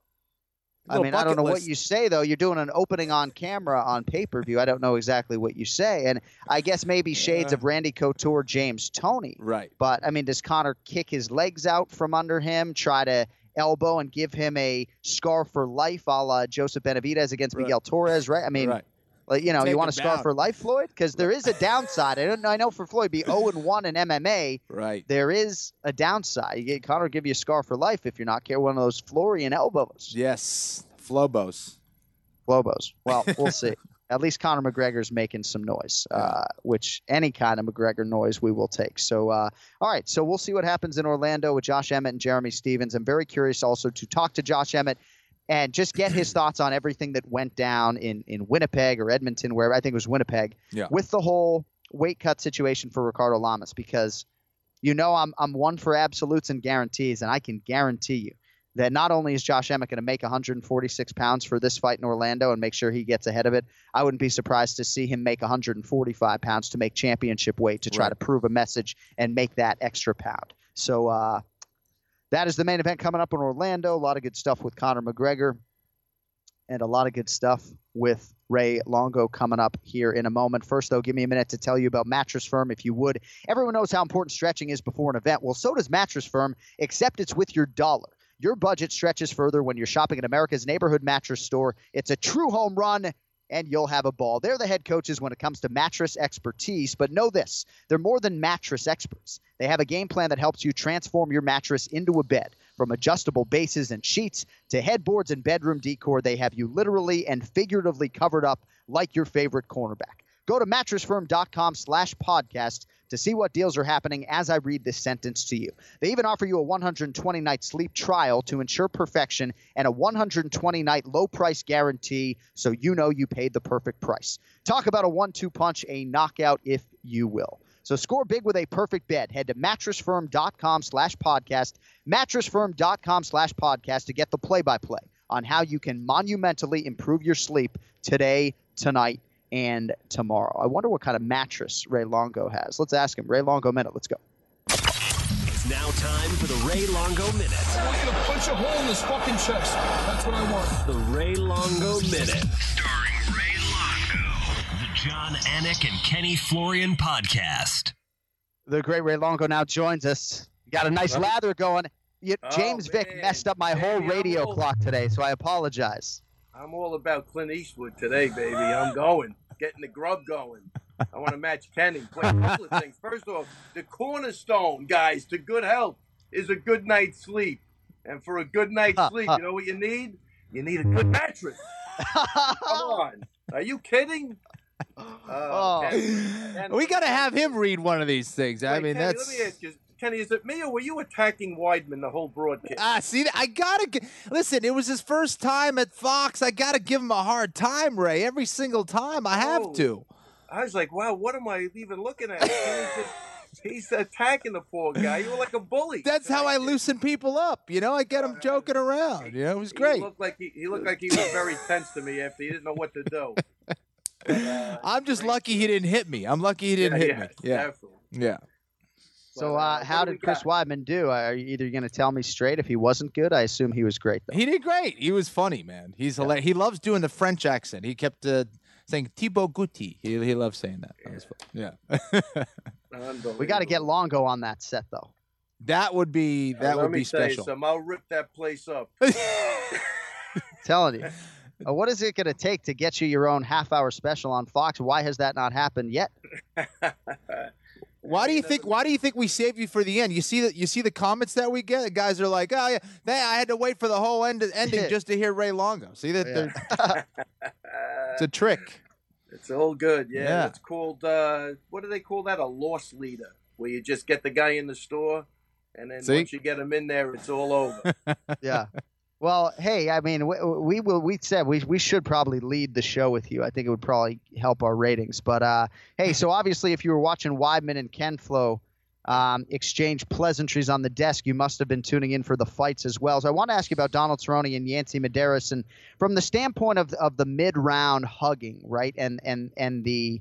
Speaker 4: I mean, I don't know what you say, though. You're doing an opening on camera on pay-per-view. I don't know exactly what you say. And I guess maybe shades of Randy Couture, James Toney.
Speaker 5: Right.
Speaker 4: But, I mean, does Conor kick his legs out from under him, try to elbow and give him a scar for life a la Joseph Benavidez against Miguel Torres, right? I mean, like, you know, you want a scar for life, Floyd? Because there is a downside. I know for Floyd be 0-1 in MMA. Right. There is a downside. You get Conor give you a scar for life if you're not careful. One of those Florian elbows.
Speaker 5: Yes, Flobos.
Speaker 4: Well, we'll see. At least Conor McGregor's making some noise, which any kind of McGregor noise we will take. So, all right. So we'll see what happens in Orlando with Josh Emmett and Jeremy Stephens. I'm very curious also to talk to Josh Emmett and just get his thoughts on everything that went down in Winnipeg or Edmonton, wherever. I think it was Winnipeg, with the whole weight cut situation for Ricardo Lamas, because, you know, I'm one for absolutes and guarantees, and I can guarantee you that not only is Josh Emmett going to make 146 pounds for this fight in Orlando and make sure he gets ahead of it, I wouldn't be surprised to see him make 145 pounds to make championship weight to try to prove a message and make that extra pound. So, that is the main event coming up in Orlando. A lot of good stuff with Conor McGregor and a lot of good stuff with Ray Longo coming up here in a moment. First, though, give me a minute to tell you about Mattress Firm, if you would. Everyone knows how important stretching is before an event. Well, so does Mattress Firm, except it's with your dollar. Your budget stretches further when you're shopping at America's neighborhood mattress store. It's a true home run, and you'll have a ball. They're the head coaches when it comes to mattress expertise, but know this, they're more than mattress experts. They have a game plan that helps you transform your mattress into a bed. From adjustable bases and sheets to headboards and bedroom decor, they have you literally and figuratively covered up like your favorite cornerback. Go to mattressfirm.com/podcast to see what deals are happening as I read this sentence to you. They even offer you a 120-night sleep trial to ensure perfection and a 120-night low-price guarantee so you know you paid the perfect price. Talk about a 1-2 punch, a knockout, if you will. So score big with a perfect bed. Head to mattressfirm.com/podcast, mattressfirm.com/podcast to get the play-by-play on how you can monumentally improve your sleep today, tonight, and tomorrow. I wonder what kind of mattress Ray Longo has. Let's ask him. Ray Longo Minute. Let's go.
Speaker 1: It's now time for the Ray Longo Minute.
Speaker 3: I want you to punch a hole in this fucking chest. That's what I want.
Speaker 1: The Ray Longo Minute. Starring Ray Longo. The John Anik and Kenny Florian podcast.
Speaker 4: The great Ray Longo now joins us. Got a nice lather going. James Vick messed up my whole radio clock today, so I apologize.
Speaker 9: I'm all about Clint Eastwood today, baby. I'm going. Getting the grub going. I want to match Kenny. Play a couple of things. First off, the cornerstone, guys, to good health is a good night's sleep. And for a good night's sleep, you know what you need? You need a good mattress. Come on. Are you kidding?
Speaker 5: We got to have him read one of these things. I mean,
Speaker 9: Kenny,
Speaker 5: that's.
Speaker 9: Let me ask you, Kenny, is it me or were you attacking Weidman the whole broadcast?
Speaker 5: See, I gotta listen. It was his first time at Fox. I gotta give him a hard time, Ray. Every single time, I have to.
Speaker 9: I was like, wow, what am I even looking at? He's attacking the poor guy. You were like a bully.
Speaker 5: That's how I loosen people up. You know, I get him joking around. You know, it was great.
Speaker 9: He looked like he was very tense to me after he didn't know what to do.
Speaker 5: I'm just lucky he didn't hit me. I'm lucky he didn't hit me. Yeah.
Speaker 9: Definitely.
Speaker 5: Yeah.
Speaker 4: So how did Chris Weidman do? Are you either going to tell me straight if he wasn't good? I assume he was great, though.
Speaker 5: He did great. He was funny, man. He's hilarious. He loves doing the French accent. He kept saying Thibaut Gouti. He loves saying that. Yeah.
Speaker 4: We got to get Longo on that set, though.
Speaker 5: That would be special.
Speaker 9: I'll rip that place up.
Speaker 4: Telling you. What is it going to take to get you your own half-hour special on Fox? Why has that not happened yet?
Speaker 5: Why do you think we save you for the end? You see the comments that we get. The guys are like, "Oh yeah, I had to wait for the whole ending just to hear Ray Longo." See that? It's a trick.
Speaker 9: It's all good. Yeah. It's called what do they call that? A loss leader, where you just get the guy in the store, and then once you get him in there, it's all over.
Speaker 4: Yeah. Well, hey, I mean, we said we should probably lead the show with you. I think it would probably help our ratings. But, hey, so obviously if you were watching Weidman and Ken Flo exchange pleasantries on the desk, you must have been tuning in for the fights as well. So I want to ask you about Donald Cerrone and Yancy Medeiros. And from the standpoint of the mid-round hugging, right, and the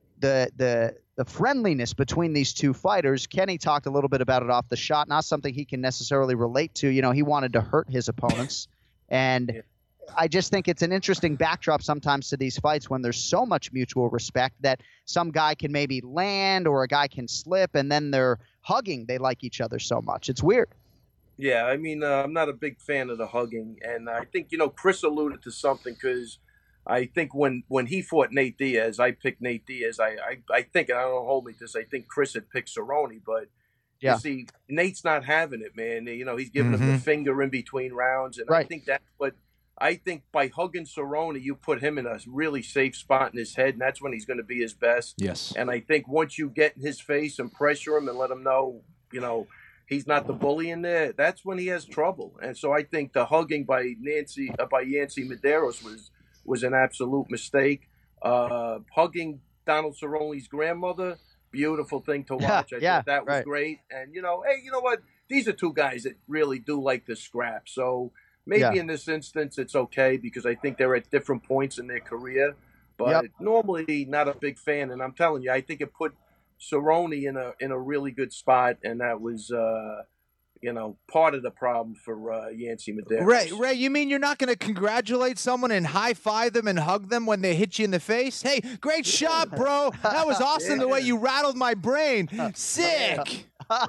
Speaker 4: friendliness between these two fighters, Kenny talked a little bit about it off the shot, not something he can necessarily relate to. You know, he wanted to hurt his opponents. And I just think it's an interesting backdrop sometimes to these fights when there's so much mutual respect that some guy can maybe land or a guy can slip, and then they're hugging. They like each other so much. It's weird.
Speaker 9: Yeah, I mean, I'm not a big fan of the hugging. And I think, Chris alluded to something because I think when he fought Nate Diaz, I picked Nate Diaz. I think, and I don't hold me to this, I think Chris had picked Cerrone, but you see, Nate's not having it, man. He's giving him the finger in between rounds, and I think that's what I think by hugging Cerrone, you put him in a really safe spot in his head, and that's when he's going to be his best.
Speaker 5: Yes.
Speaker 9: And I think once you get in his face and pressure him and let him know, he's not the bully in there, that's when he has trouble. And so I think the hugging by Yancy Medeiros was an absolute mistake. Hugging Donald Cerrone's grandmother, beautiful thing to watch. I thought that was great. And, hey, you know what? These are two guys that really do like to scrap. So maybe in this instance it's okay because I think they're at different points in their career. But normally not a big fan. And I'm telling you, I think it put Cerrone in a really good spot. And that was part of the problem for Yancy Medeiros.
Speaker 5: Ray, you mean you're not going to congratulate someone and high-five them and hug them when they hit you in the face? Hey, great shot, bro. That was awesome the way you rattled my brain. Sick.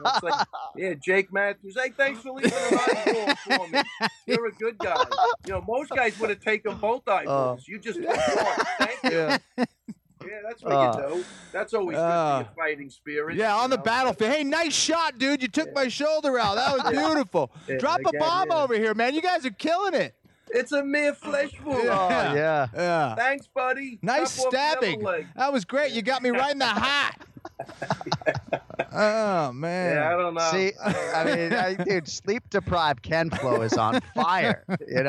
Speaker 9: Jake Matthews. Hey, thanks for leaving an eyeball for me. You're a good guy. Most guys would have taken both eyeballs. You just took one. Thank you. Yeah, that's what you do. That's always good for your fighting spirit.
Speaker 5: Yeah, on the battlefield. Hey, nice shot, dude. You took my shoulder out. That was beautiful. Drop a bomb over here, man. You guys are killing it.
Speaker 9: It's a mere flesh wound.
Speaker 5: Yeah.
Speaker 9: Thanks, buddy.
Speaker 5: Nice stabbing. That was great. You got me right in the heart. Oh, man.
Speaker 9: Yeah, I don't know.
Speaker 4: See, I mean, dude, sleep-deprived Ken Flo is on fire,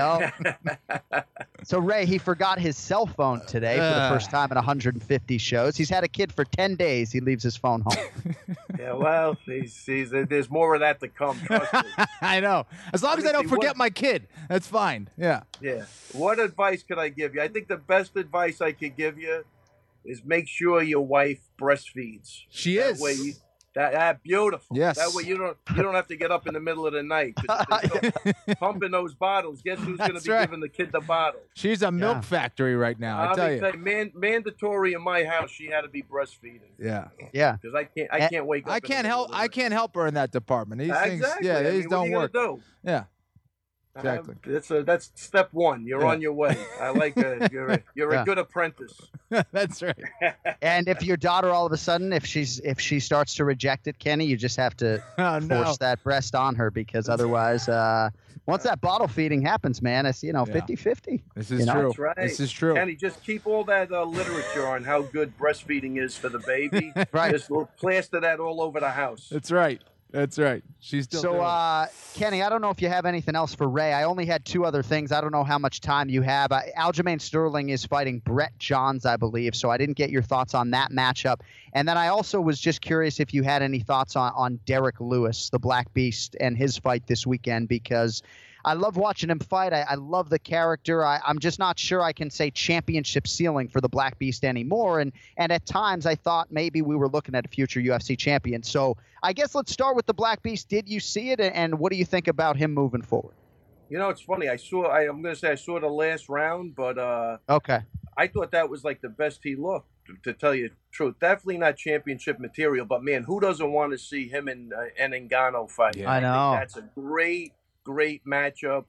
Speaker 4: So, Ray, he forgot his cell phone today for the first time in 150 shows. He's had a kid for 10 days. He leaves his phone home.
Speaker 9: Yeah, well, there's more of that to come, trust me.
Speaker 5: I know. As long as I don't forget my kid, that's fine. Yeah.
Speaker 9: Yeah. What advice could I give you? I think the best advice I could give you is make sure your wife breastfeeds.
Speaker 5: She is.
Speaker 9: Way that beautiful.
Speaker 5: Yes.
Speaker 9: That way you don't have to get up in the middle of the night. Pumping those bottles. Guess who's going to be giving the kid the bottle?
Speaker 5: She's a milk factory right now. I tell you.
Speaker 9: Mandatory in my house. She had to be breastfeeding.
Speaker 5: Yeah.
Speaker 4: Yeah.
Speaker 9: Because I can't wake up.
Speaker 5: I can't help her in that department. These things,
Speaker 9: exactly.
Speaker 5: these don't work.
Speaker 9: Do?
Speaker 5: Yeah. Exactly.
Speaker 9: That's step one. You're on your way. I like that. You're a good apprentice.
Speaker 5: That's right.
Speaker 4: And if your daughter all of a sudden, if she starts to reject it, Kenny, you just have to force that breast on her, because otherwise, once that bottle feeding happens, man, it's 50-50.
Speaker 5: This is true.
Speaker 9: That's right.
Speaker 5: This is true.
Speaker 9: Kenny, just keep all that literature on how good breastfeeding is for the baby.
Speaker 4: Right.
Speaker 9: Just plaster that all over the house.
Speaker 5: That's right. That's right. She's still doing it.
Speaker 4: Kenny, I don't know if you have anything else for Ray. I only had two other things. I don't know how much time you have. Aljamain Sterling is fighting Brett Johns, I believe, so I didn't get your thoughts on that matchup. And then I also was just curious if you had any thoughts on Derek Lewis, the Black Beast, and his fight this weekend, because I love watching him fight. I love the character. I'm just not sure I can say championship ceiling for the Black Beast anymore. And at times I thought maybe we were looking at a future UFC champion. So I guess let's start with the Black Beast. Did you see it? And what do you think about him moving forward?
Speaker 9: It's funny. I saw the last round, but
Speaker 4: okay.
Speaker 9: I thought that was like the best he looked, to tell you the truth. Definitely not championship material, but man, who doesn't want to see him and Ngannou fight?
Speaker 4: Yeah. I know.
Speaker 9: think that's a great matchup.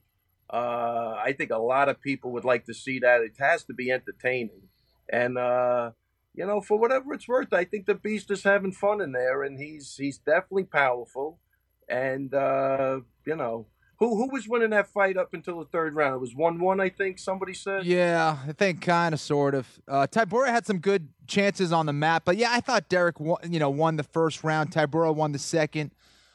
Speaker 9: I think a lot of people would like to see that. It has to be entertaining. And, for whatever it's worth, I think the Beast is having fun in there, and he's definitely powerful. And, who was winning that fight up until the third round? It was 1-1, I think somebody said.
Speaker 5: Yeah, I think kind of, sort of. Tybura had some good chances on the mat, but yeah, I thought Derek won the first round. Tybura won the second.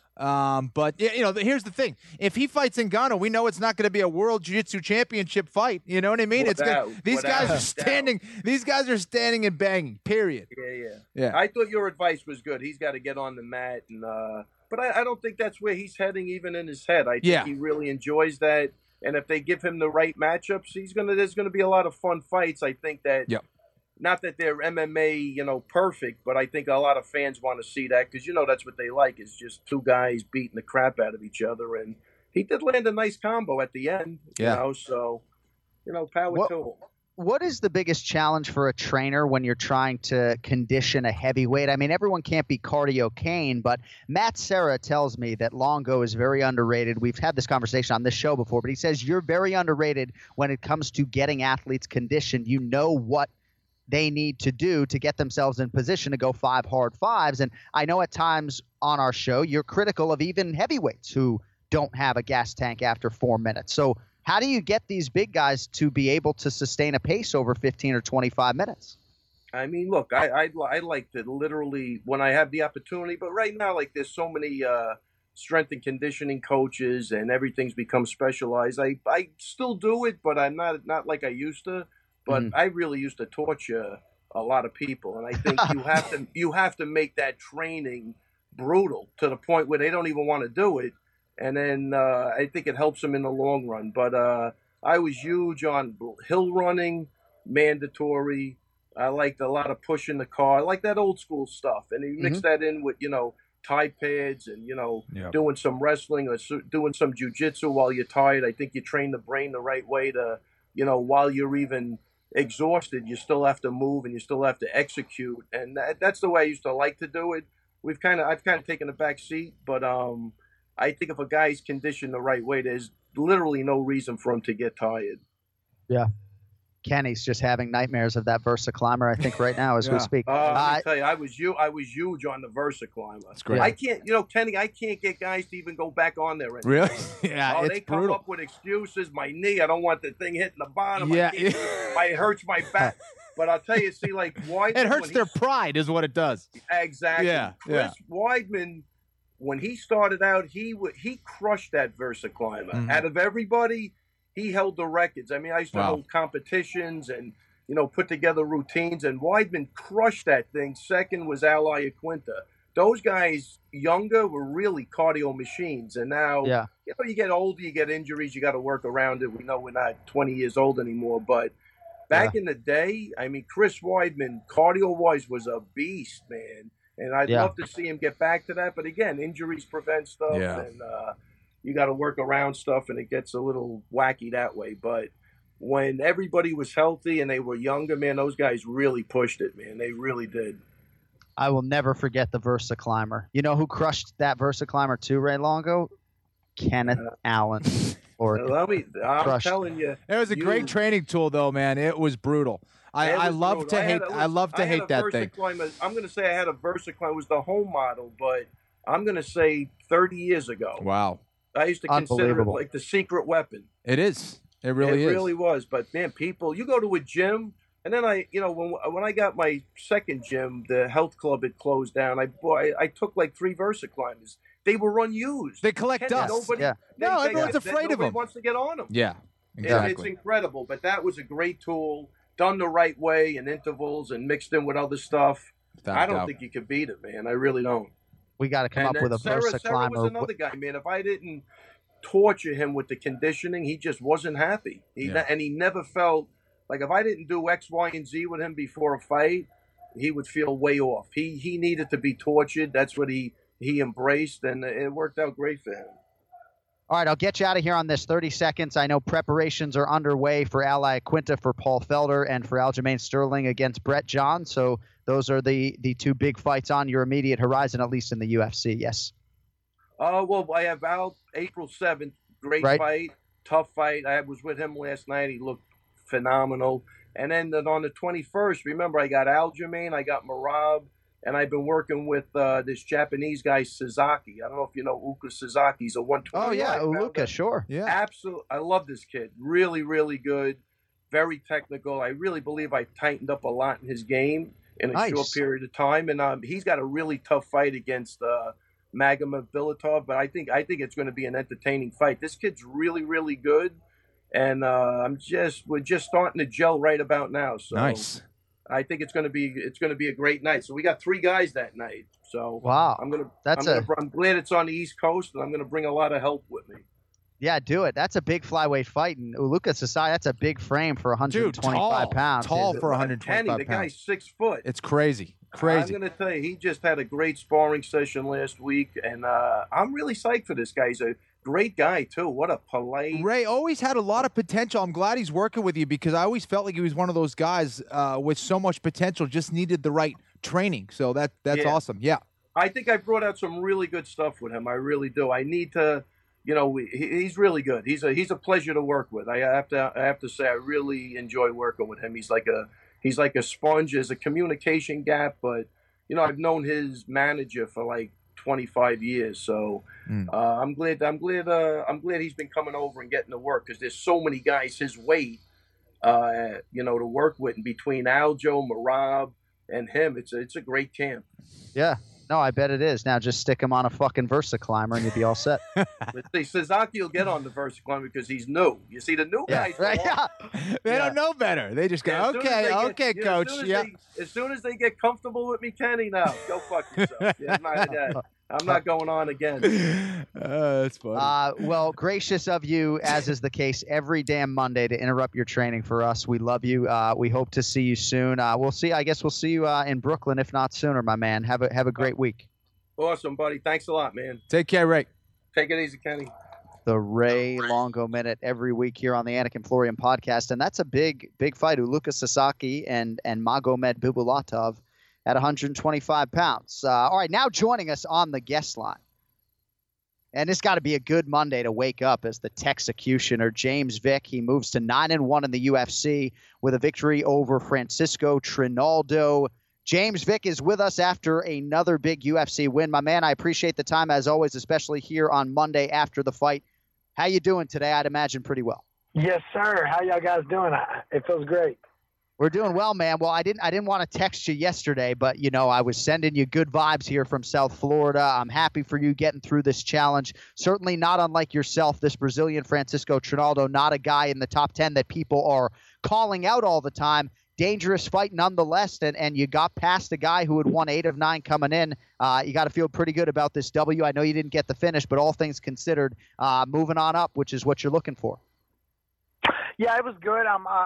Speaker 5: But here's the thing: if he fights Ngannou, we know it's not going to be a World Jiu-Jitsu Championship fight. You know what I mean? These guys are standing. These guys are standing and banging. Period.
Speaker 9: Yeah. I thought your advice was good. He's got to get on the mat, and but I don't think that's where he's heading, even in his head. I think he really enjoys that, and if they give him the right matchups, there's gonna be a lot of fun fights. I think that.
Speaker 5: Yep.
Speaker 9: Not that they're MMA, perfect, but I think a lot of fans want to see that because, that's what they like is just two guys beating the crap out of each other. And he did land a nice combo at the end, so, power to him.
Speaker 4: What is the biggest challenge for a trainer when you're trying to condition a heavyweight? I mean, everyone can't be Cardio Kane, but Matt Serra tells me that Longo is very underrated. We've had this conversation on this show before, but he says you're very underrated when it comes to getting athletes conditioned. You know what they need to do to get themselves in position to go 5 hard 5s. And I know at times on our show, you're critical of even heavyweights who don't have a gas tank after 4 minutes. So how do you get these big guys to be able to sustain a pace over 15 or 25 minutes?
Speaker 9: I mean, look, I like to literally when I have the opportunity, but right now, like there's so many strength and conditioning coaches and everything's become specialized. I still do it, but I'm not like I used to. But I really used to torture a lot of people, and I think you have to make that training brutal to the point where they don't even want to do it, and then I think it helps them in the long run. But I was huge on hill running, mandatory. I liked a lot of pushing the car. I like that old school stuff, and you mix that in with Tide pads and doing some wrestling or doing some jiu-jitsu while you're tired. I think you train the brain the right way to while you're even exhausted, you still have to move and you still have to execute, and that's the way I used to like to do it. I've kind of taken a back seat, but I think if a guy's conditioned the right way, there's literally no reason for him to get tired.
Speaker 4: Yeah. Kenny's just having nightmares of that Versa Climber, I think, right now as we speak.
Speaker 9: Let me tell you, I was huge on the Versa Climber.
Speaker 5: That's great.
Speaker 9: I can't, Kenny, I can't get guys to even go back on there anymore.
Speaker 5: Really? Yeah, it's
Speaker 9: they come
Speaker 5: brutal.
Speaker 9: up with excuses. My knee, I don't want the thing hitting the bottom.
Speaker 5: Yeah.
Speaker 9: It hurts my back. But I'll tell you, see, like Weidman.
Speaker 5: It hurts their pride is what it does.
Speaker 9: Exactly.
Speaker 5: Yeah.
Speaker 9: Chris Weidman, when he started out, he crushed that Versa Climber. Out of everybody, he held the records. I mean, I used to hold competitions and, put together routines, and Weidman crushed that thing. Second was Ally Aquinta. Those guys, younger, were really cardio machines. And now, you get older, you get injuries, you got to work around it. We know we're not 20 years old anymore. But back in the day, I mean, Chris Weidman, cardio-wise, was a beast, man. And I'd love to see him get back to that. But again, injuries prevent stuff.
Speaker 5: Yeah.
Speaker 9: And you got to work around stuff, and it gets a little wacky that way. But when everybody was healthy and they were younger, man, those guys really pushed it, man. They really did.
Speaker 4: I will never forget the Versa Climber. You know who crushed that Versa Climber too, Ray Longo? Kenneth Allen. or
Speaker 9: I'm telling you,
Speaker 5: it was a great training tool, though, man. It was brutal. I love to hate that thing.
Speaker 9: I'm going to say I had a VersaClimb. It was the home model, but I'm going to say 30 years ago.
Speaker 5: Wow.
Speaker 9: I used to consider it like the secret weapon.
Speaker 5: It is. It really is.
Speaker 9: It really was. But man, people, you go to a gym, and then when I got my second gym, the health club had closed down. I took like 3 VersaClimbers. They were unused.
Speaker 5: They collect dust. Everyone's afraid of them.
Speaker 9: Nobody wants to get on them.
Speaker 5: Yeah, exactly.
Speaker 9: It's incredible. But that was a great tool, done the right way in intervals and mixed in with other stuff. I don't think you could beat it, man. I really don't.
Speaker 4: We got to come up with a VersaClimber.
Speaker 9: Sarah was another guy, man. If I didn't torture him with the conditioning, he just wasn't happy. And he never felt like if I didn't do X, Y, and Z with him before a fight, he would feel way off. He needed to be tortured. That's what he embraced, and it worked out great for him.
Speaker 4: All right, I'll get you out of here on this 30 seconds. I know preparations are underway for Ally Quinta for Paul Felder and for Aljamain Sterling against Brett John. So those are the 2 big fights on your immediate horizon, at least in the UFC, yes?
Speaker 9: Well, I have Al April 7th. Great fight, tough fight. I was with him last night. He looked phenomenal. And then on the 21st, remember, I got Aljamain, I got Merab, and I've been working with this Japanese guy, Sasaki. I don't know if you know Uka Sasaki. He's a 120.
Speaker 4: Oh, yeah, Uka, sure.
Speaker 5: Yeah.
Speaker 9: Absolutely. I love this kid. Really, really good. Very technical. I really believe I tightened up a lot in his game in a short period of time. And he's got a really tough fight against Magomed Bilatov, but I think it's going to be an entertaining fight. This kid's really, really good. And we're just starting to gel right about now. So
Speaker 5: nice.
Speaker 9: I think it's going to be a great night. So we got 3 guys that night. So
Speaker 4: wow,
Speaker 9: I'm glad it's on the East Coast, and I'm going to bring a lot of help with me.
Speaker 4: Yeah, do it. That's a big flyweight fight, and Uluka Sasai, that's a big frame for 125 pounds.
Speaker 5: Tall for 125 pounds.
Speaker 9: The guy's 6 foot.
Speaker 5: It's crazy.
Speaker 9: I'm going to tell you, he just had a great sparring session last week, and I'm really psyched for this guy. He's a great guy, too. What a polite...
Speaker 5: Ray always had a lot of potential. I'm glad he's working with you because I always felt like he was one of those guys with so much potential, just needed the right training. So that's awesome. Yeah.
Speaker 9: I think I brought out some really good stuff with him. I really do. I need to... he's really good. He's a pleasure to work with. I have to say I really enjoy working with him. He's like a sponge. There's a communication gap, but I've known his manager for like 25 years. So I'm glad he's been coming over and getting to work because there's so many guys his weight, to work with. And between Aljo, Merab, and him, it's a great camp.
Speaker 4: Yeah. No, I bet it is. Now just stick him on a fucking VersaClimber and you'll be all set.
Speaker 9: But see, Sasaki will get on the VersaClimber because he's new. You see, the new guys,
Speaker 5: they don't know better. They just go, okay, coach.
Speaker 9: As soon as they get comfortable with me, Kenny, now go fuck yourself. I'm not going on again.
Speaker 5: That's funny.
Speaker 4: Well, gracious of you, as is the case every damn Monday, to interrupt your training for us. We love you. We hope to see you soon. We'll see. I guess we'll see you in Brooklyn, if not sooner, my man. Have a great week.
Speaker 9: Awesome, buddy. Thanks a lot, man.
Speaker 5: Take care, Ray.
Speaker 9: Take it easy, Kenny.
Speaker 4: The Ray Longo Minute every week here on the Anik and Florian podcast, and that's a big fight. Uluka Sasaki and Magomed Bibulatov at 125 pounds. All right, now joining us on the guest line. And it's got to be a good Monday to wake up as the Texecutioner, James Vick. He moves to 9-1 in the UFC with a victory over Francisco Trinaldo. James Vick is with us after another big UFC win. My man, I appreciate the time as always, especially here on Monday after the fight. How you doing today? I'd imagine pretty well.
Speaker 10: Yes, sir. How y'all guys doing? It feels great.
Speaker 4: We're doing well, man. Well, I didn't want to text you yesterday, but I was sending you good vibes here from South Florida. I'm happy for you getting through this challenge. Certainly not unlike yourself, this Brazilian Francisco Trinaldo, not a guy in the top 10 that people are calling out all the time. Dangerous fight nonetheless, and you got past a guy who had won 8 of 9 coming in. You got to feel pretty good about this W. I know you didn't get the finish, but all things considered, moving on up, which is what you're looking for.
Speaker 10: Yeah, it was good.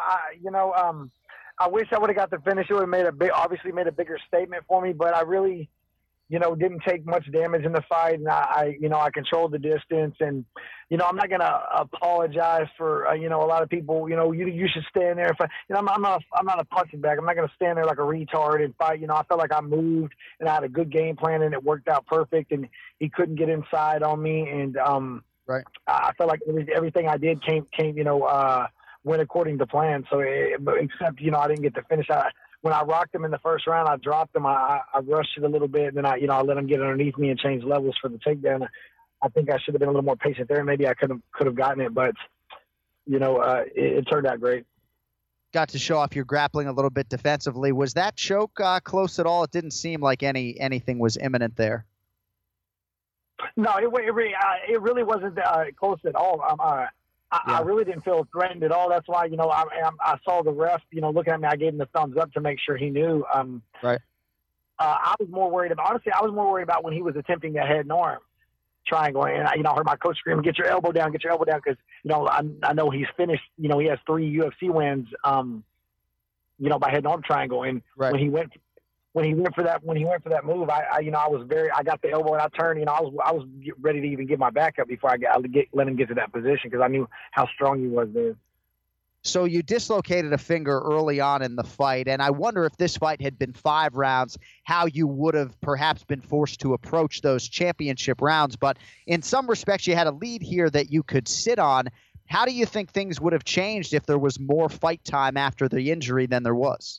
Speaker 10: I wish I would have got the finish. It would have obviously made a bigger statement for me, but I really, didn't take much damage in the fight, and I controlled the distance, and I'm not gonna apologize for a lot of people. You should stand there. I'm not a punching bag. I'm not gonna stand there like a retard and fight. I felt like I moved and I had a good game plan and it worked out perfect, and he couldn't get inside on me, and
Speaker 4: Right.
Speaker 10: I felt like everything I did came went according to plan. So except I didn't get to finish. When I rocked him in the first round, I dropped him. I rushed it a little bit, and then I let him get underneath me and change levels for the takedown. I think I should have been a little more patient there. Maybe I could have gotten it, but it turned out great.
Speaker 4: Got to show off your grappling a little bit defensively. Was that choke close at all? It didn't seem like anything was imminent there.
Speaker 10: No, it really wasn't close at all. I really didn't feel threatened at all. That's why, I saw the ref, looking at me. I gave him the thumbs up to make sure he knew.
Speaker 4: Right.
Speaker 10: I was more worried about when he was attempting that head and arm triangle. And I heard my coach scream, "Get your elbow down, get your elbow down." Because, I know he's finished, he has 3 UFC wins, by head and arm triangle. And when he went for that move, I got the elbow and I turned, I was ready to even get my back up before let him get to that position, because I knew how strong he was there.
Speaker 4: So you dislocated a finger early on in the fight, and I wonder if this fight had been 5 rounds, how you would have perhaps been forced to approach those championship rounds. But in some respects, you had a lead here that you could sit on. How do you think things would have changed if there was more fight time after the injury than there was?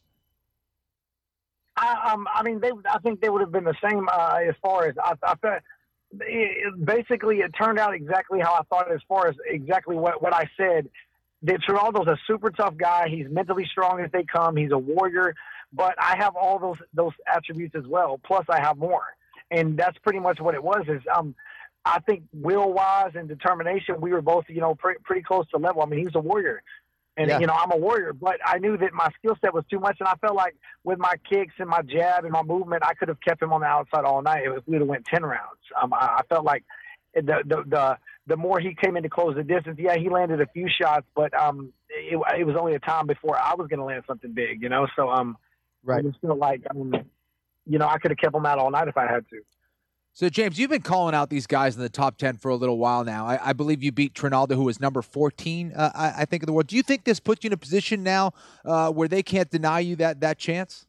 Speaker 10: I think they would have been the same as far as I thought. Basically, it turned out exactly how I thought, as far as exactly what I said. That Trinaldo's a super tough guy. He's mentally strong as they come. He's a warrior, but I have all those attributes as well. Plus, I have more, and that's pretty much what it was. I think will-wise and determination, we were both pretty close to level. I mean, he's a warrior. And, I'm a warrior, but I knew that my skill set was too much, and I felt like with my kicks and my jab and my movement, I could have kept him on the outside all night if we would have went 10 rounds. I felt like the more he came in to close the distance, he landed a few shots, but it was only a time before I was going to land something big, So right. I just feel like, I could have kept him out all night if I had to.
Speaker 5: So, James, you've been calling out these guys in the top 10 for a little while now. I believe you beat Trinaldo, who was number 14, I think, in the world. Do you think this puts you in a position now where they can't deny you that chance?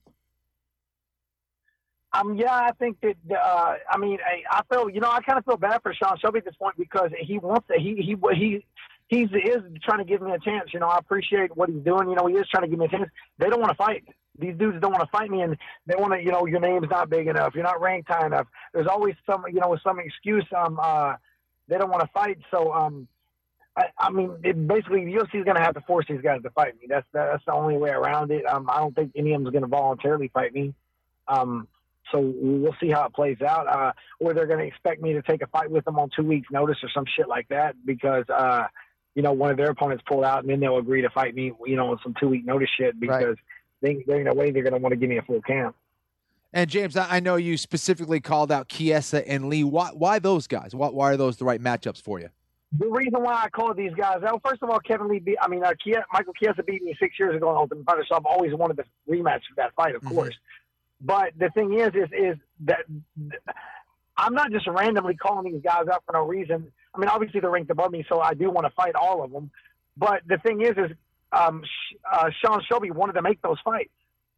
Speaker 10: I think that, I feel, I kind of feel bad for Sean Shelby at this point, because he wants to, he is trying to give me a chance. I appreciate what he's doing. He is trying to give me a chance. They don't want to fight. These dudes don't want to fight me, and they want to, your name's not big enough. You're not ranked high enough. There's always some excuse. They don't want to fight. So, basically, UFC is going to have to force these guys to fight me. That's the only way around it. I don't think any of them is going to voluntarily fight me. So we'll see how it plays out. Or they're going to expect me to take a fight with them on 2 weeks' notice or some shit like that, because one of their opponents pulled out, and then they'll agree to fight me, on some 2-week notice shit, because they're in a way they're going to want to give me a full camp.
Speaker 5: And James, I know you specifically called out Chiesa and Lee. Why those guys? Why are those the right matchups for you?
Speaker 10: The reason why I called these guys, first of all, Michael Chiesa beat me 6 years ago in Ultimate Fighter, so I've always wanted to rematch that fight, of course. But the thing is that I'm not just randomly calling these guys up for no reason. I mean, obviously they're ranked above me, so I do want to fight all of them. But the thing is Sean Shelby wanted to make those fights.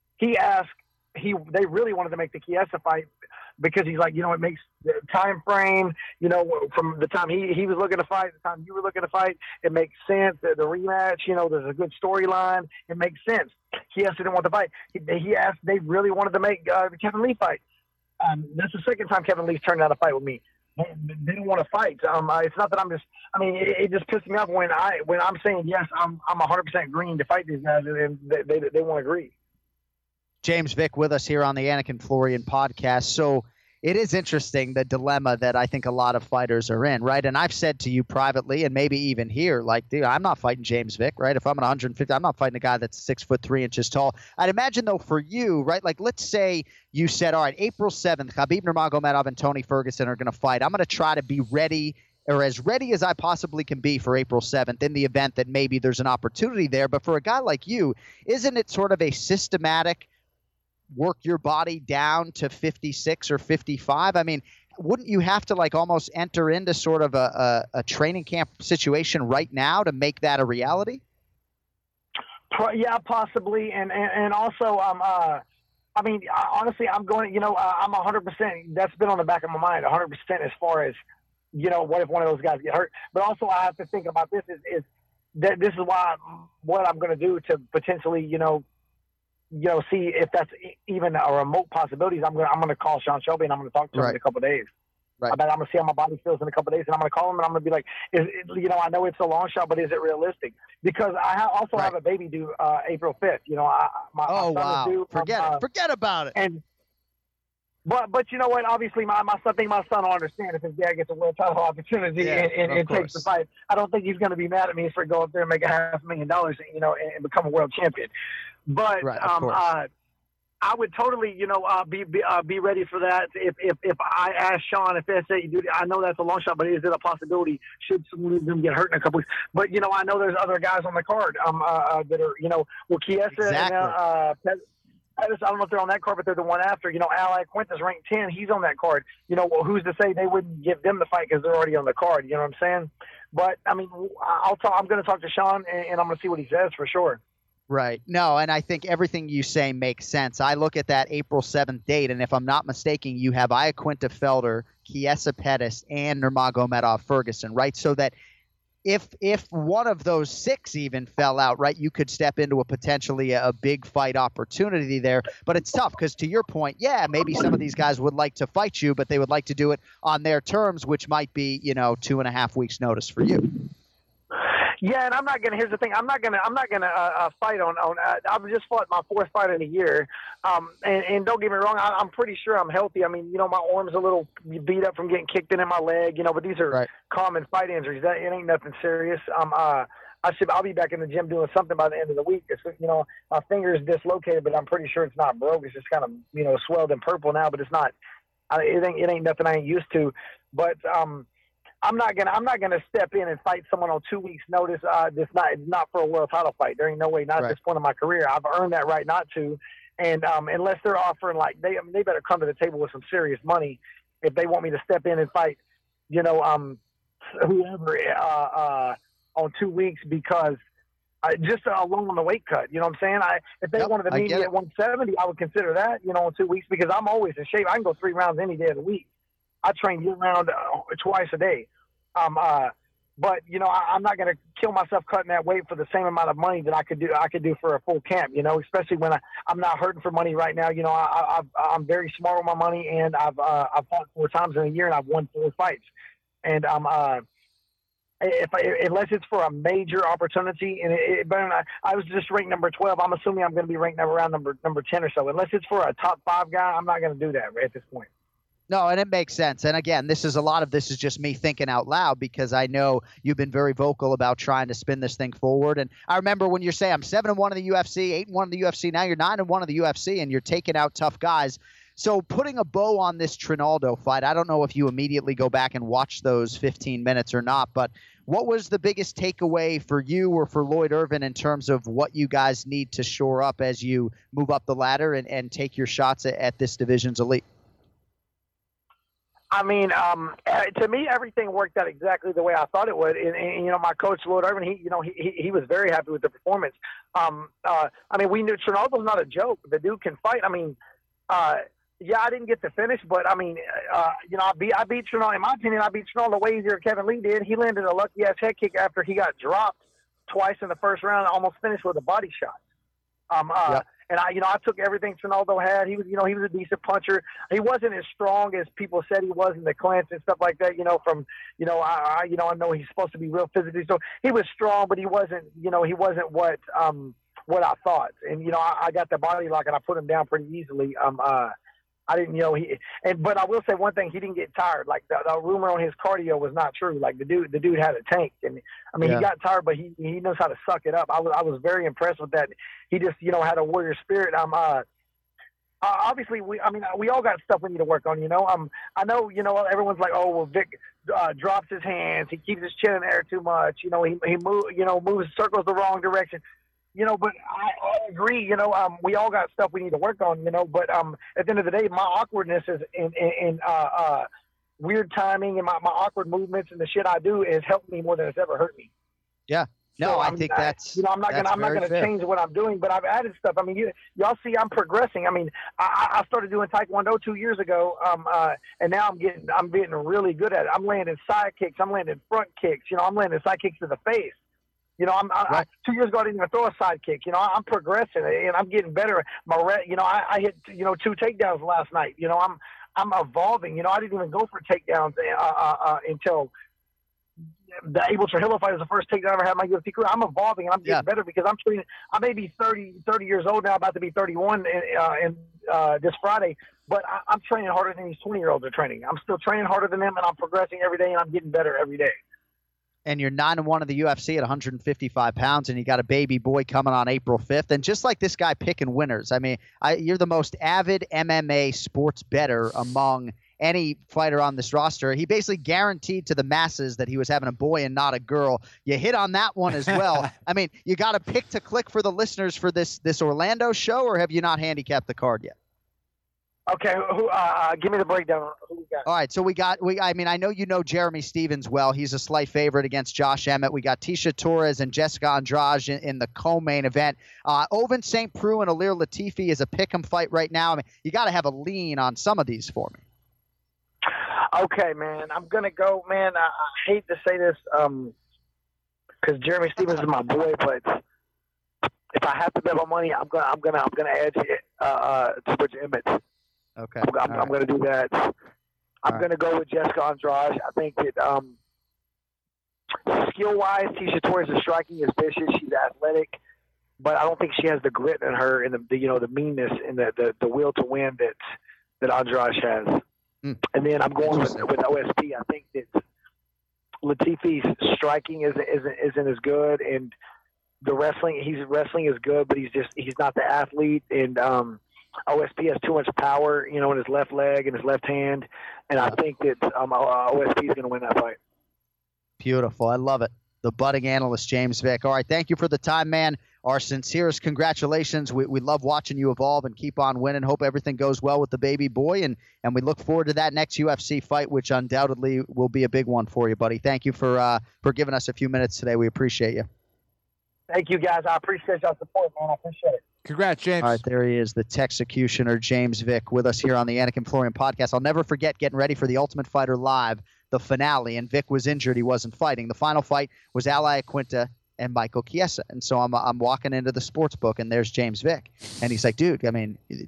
Speaker 10: They really wanted to make the Chiesa fight, because he's like, it makes the time frame, from the time he was looking to fight, the time you were looking to fight, it makes sense. The rematch, there's a good storyline. It makes sense. Chiesa didn't want to fight. They really wanted to make the Kevin Lee fight. That's the second time Kevin Lee's turned out to fight with me. They didn't want to fight. It's not that I'm just. It just pisses me off when I'm saying yes. I'm 100% green to fight these guys, and they won't agree.
Speaker 4: James Vick with us here on the Anik and Florian podcast. So it is interesting, the dilemma that I think a lot of fighters are in, right? And I've said to you privately, and maybe even here, like, dude, I'm not fighting James Vick, right? If I'm at 150, I'm not fighting a guy that's 6'3" tall. I'd imagine, though, for you, right, like, let's say you said, all right, April 7th, Khabib Nurmagomedov and Tony Ferguson are going to fight. I'm going to try to be ready, or as ready as I possibly can be, for April 7th in the event that maybe there's an opportunity there. But for a guy like you, isn't it sort of a systematic work your body down to 56 or 55? I mean, wouldn't you have to like almost enter into sort of a training camp situation right now to make that a reality?
Speaker 10: Yeah, possibly. And also, honestly, I'm going, I'm 100%. That's been on the back of my mind, 100% as far as what if one of those guys get hurt? But also I have to think about this is that this is what I'm going to do to potentially, see if that's even a remote possibility. I'm going to call Sean Shelby and I'm going to talk to him in a couple of days.
Speaker 4: Right.
Speaker 10: I'm going to see how my body feels in a couple of days, and I'm going to call him and I'm going to be like, I know it's a long shot, but is it realistic? Because I also have a baby due April 5th. My son is due.
Speaker 4: Forget about it.
Speaker 10: And But you know what? Obviously, my son will understand if his dad gets a world title opportunity and takes the fight. I don't think he's going to be mad at me for go up there and make $500,000, and become a world champion. But I would totally, be ready for that. If I ask Sean, if they say, dude, I know that's a long shot, but is it a possibility? Should someone of them get hurt in a couple weeks? But I know there's other guys on the card that are, Chiesa and I don't know if they're on that card, but they're the one after. Al Iaquinta's ranked 10. He's on that card. Who's to say they wouldn't give them the fight because they're already on the card? You know what I'm saying? But, I mean, I'm going to talk to Sean, and I'm going to see what he says for sure.
Speaker 4: Right. No, and I think everything you say makes sense. I look at that April 7th date, and if I'm not mistaken, you have Iaquinta Felder, Chiesa Pettis, and Nurmagomedov Ferguson, right? So that if one of those six even fell out, right, you could step into a potentially a big fight opportunity there. But it's tough because, to your point, maybe some of these guys would like to fight you, but they would like to do it on their terms, which might be 2.5 weeks notice for you.
Speaker 10: Yeah, and I'm not gonna. Here's the thing: I'm not gonna fight on. I've just fought my fourth fight in a year, and don't get me wrong, I'm pretty sure I'm healthy. I mean, my arm's a little beat up from getting kicked in my leg, but these are common fight injuries. It ain't nothing serious. I'll be back in the gym doing something by the end of the week. It's, my finger is dislocated, but I'm pretty sure it's not broke. It's just kind of swelled and purple now, but it's not. It ain't nothing I ain't used to, but I'm not gonna step in and fight someone on 2 weeks' notice. It's not for a world title fight. There ain't no way. Not at this point in my career. I've earned that right not to. And unless they're offering they better come to the table with some serious money if they want me to step in and fight, whoever on 2 weeks because just alone on the weight cut. You know what I'm saying? If they wanted to meet me at 170, I would consider that. On 2 weeks because I'm always in shape. I can go 3 rounds any day of the week. I train year round twice a day. But I'm not going to kill myself cutting that weight for the same amount of money that I could do for a full camp, especially when I'm not hurting for money right now. I'm very smart with my money, and I've fought 4 times in a year and I've won 4 fights. And unless it's for a major opportunity, and I was just ranked number 12. I'm assuming I'm going to be ranked around number 10 or so. Unless it's for a top 5 guy, I'm not going to do that at this point.
Speaker 4: No, and it makes sense. And again, this is just me thinking out loud because I know you've been very vocal about trying to spin this thing forward. And I remember when you're saying I'm 7-1 in the UFC, 8-1 in the UFC. Now you're 9-1 in the UFC, and you're taking out tough guys. So putting a bow on this Trinaldo fight, I don't know if you immediately go back and watch those 15 minutes or not, but what was the biggest takeaway for you or for Lloyd Irvin in terms of what you guys need to shore up as you move up the ladder and take your shots at this division's elite?
Speaker 10: I mean, to me, everything worked out exactly the way I thought it would. And my coach, Lloyd Irvin, he was very happy with the performance. I mean, we knew Trinaldo's not a joke. The dude can fight. I mean, I didn't get the finish, but I mean, I beat Trinaldo. In my opinion, I beat Trinaldo way easier than Kevin Lee did. He landed a lucky ass head kick after he got dropped twice in the first round. Almost finished with a body shot. And I took everything Trinaldo had. He was a decent puncher. He wasn't as strong as people said he was in the clinch and stuff like that. I know he's supposed to be real physically. So he was strong, but he wasn't what I thought. And I got the body lock and I put him down pretty easily. I didn't, but I will say one thing: he didn't get tired. Like the rumor on his cardio was not true. Like the dude had a tank, and I mean he got tired, but he knows how to suck it up. I was very impressed with that. He just had a warrior spirit. Obviously we all got stuff we need to work on. I know everyone's like, oh well, Vic drops his hands, he keeps his chin in the air too much. He moves circles the wrong direction. But I agree, we all got stuff we need to work on, but at the end of the day, my awkwardness is in weird timing and my awkward movements and the shit I do has helped me more than it's ever hurt me.
Speaker 4: Yeah. No,
Speaker 10: So
Speaker 4: I think that's
Speaker 10: I'm not gonna change what I'm doing, but I've added stuff. I mean, y'all see I'm progressing. I mean, I started doing Taekwondo 2 years ago, and now I'm getting really good at it. I'm landing side kicks, I'm landing front kicks. I'm landing side kicks to the face. 2 years ago I didn't even throw a side kick. I'm progressing and I'm getting better. I hit 2 takedowns last night. I'm evolving. I didn't even go for takedowns until the Abel Trujillo fight was the first takedown I ever had in my UFC career. I'm evolving and I'm getting better because I'm training. I may be 30 years old now, about to be 31 this Friday, but I'm training harder than these 20-year-olds are training. I'm still training harder than them, and I'm progressing every day, and I'm getting better every day.
Speaker 4: And you're 9-1 in the UFC at 155 pounds, and you got a baby boy coming on April 5th. And just like this guy picking winners, I mean, you're the most avid MMA sports bettor among any fighter on this roster. He basically guaranteed to the masses that he was having a boy and not a girl. You hit on that one as well. I mean, you got a pick to click for the listeners for this Orlando show, or have you not handicapped the card yet?
Speaker 10: Okay, give me the breakdown. Who we got?
Speaker 4: All right, so I know you know Jeremy Stevens well. He's a slight favorite against Josh Emmett. We got Tisha Torres and Jessica Andrade in the co-main event. Ovince St. Preux and Ilir Latifi is a pick'em fight right now. I mean, you got to have a lean on some of these for me.
Speaker 10: Okay, man. I'm gonna go, man. I hate to say this, because Jeremy Stevens is my boy, but if I have to bet my money, I'm gonna add to Bridge Emmett.
Speaker 4: Okay,
Speaker 10: I'm gonna do that. I'm gonna go with Jessica Andrade. I think that skill-wise, Tisha Torres is striking, is vicious. She's athletic, but I don't think she has the grit in her and the meanness and the will to win that Andrade has. And then I'm going with OSP. I think that Latifi's striking isn't as good, and the wrestling is good, but he's not the athlete. And OSP has too much power, in his left leg and his left hand, and I think that OSP is going to win that fight.
Speaker 4: Beautiful, I love it. The budding analyst James Vick. All right, thank you for the time, man. Our sincerest congratulations. We love watching you evolve and keep on winning. Hope everything goes well with the baby boy, and we look forward to that next UFC fight, which undoubtedly will be a big one for you, buddy. Thank you for giving us a few minutes today. We appreciate you.
Speaker 10: Thank you, guys. I appreciate y'all support, man. I appreciate it.
Speaker 5: Congrats, James.
Speaker 4: All right, there he is, the Texecutioner James Vick, with us here on the Anik and Florian podcast. I'll never forget getting ready for the Ultimate Fighter Live, the finale, and Vick was injured. He wasn't fighting. The final fight was Al Iaquinta and Michael Chiesa. And so I'm walking into the sports book, and there's James Vick. And he's like, dude, Al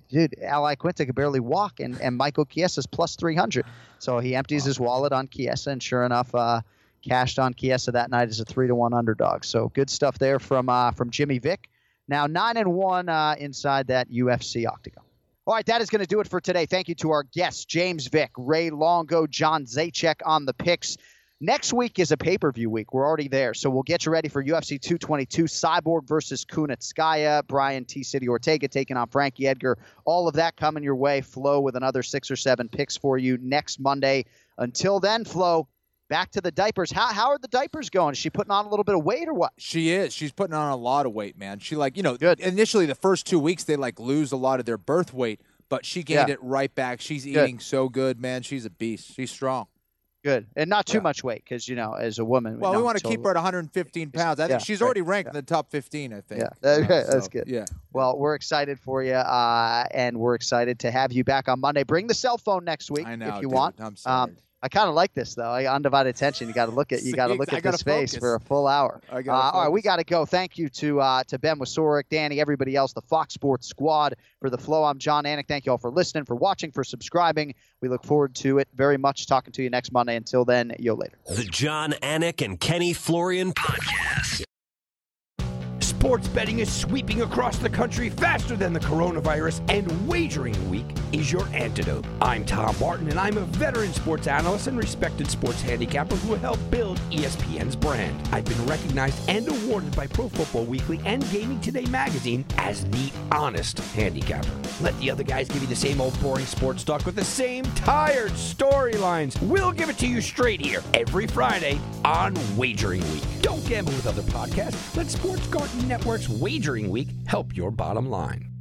Speaker 4: Iaquinta could barely walk, and Michael Chiesa's plus 300. So he empties his wallet on Chiesa, and sure enough, cashed on Chiesa that night as a 3-1 underdog. So good stuff there from Jimmy Vick. Now 9-1 inside that UFC octagon. All right, that is going to do it for today. Thank you to our guests, James Vick, Ray Longo, John Zajac on the picks. Next week is a pay-per-view week. We're already there, so we'll get you ready for UFC 222, Cyborg versus Kunitskaya, Brian T. City Ortega taking on Frankie Edgar. All of that coming your way. Flo with another 6 or 7 picks for you next Monday. Until then, Flo, back to the diapers. How are the diapers going? Is she putting on a little bit of weight or what?
Speaker 5: She is. She's putting on a lot of weight, man. She initially the first 2 weeks they lose a lot of their birth weight, but she gained it right back. She's eating so good, man. She's a beast. She's strong.
Speaker 4: Good. And not too much weight because, as a woman.
Speaker 5: Well, we want to keep her at 115 pounds. I think she's already ranked in the top 15, I think.
Speaker 4: Yeah, that's good. Yeah. Well, we're excited for you, and we're excited to have you back on Monday. Bring the cell phone next week if you want.
Speaker 5: I'm sorry.
Speaker 4: I kind of like this though. Undivided attention. You got to look at this face for a full hour. All right, we got to go. Thank you to Ben Wasorek, Danny, everybody else, the Fox Sports squad. For the Flow, I'm John Anik. Thank you all for listening, for watching, for subscribing. We look forward to it very much. Talking to you next Monday. Until then, yo later.
Speaker 1: The John Anik and Kenny Florian podcast.
Speaker 11: Sports betting is sweeping across the country faster than the coronavirus, and Wagering Week is your antidote. I'm Tom Barton, and I'm a veteran sports analyst and respected sports handicapper who helped build ESPN's brand. I've been recognized and awarded by Pro Football Weekly and Gaming Today magazine as the honest handicapper. Let the other guys give you the same old boring sports talk with the same tired storylines. We'll give it to you straight here every Friday on Wagering Week. Don't gamble with other podcasts. Let Sports Garden Network's Wagering Week help your bottom line.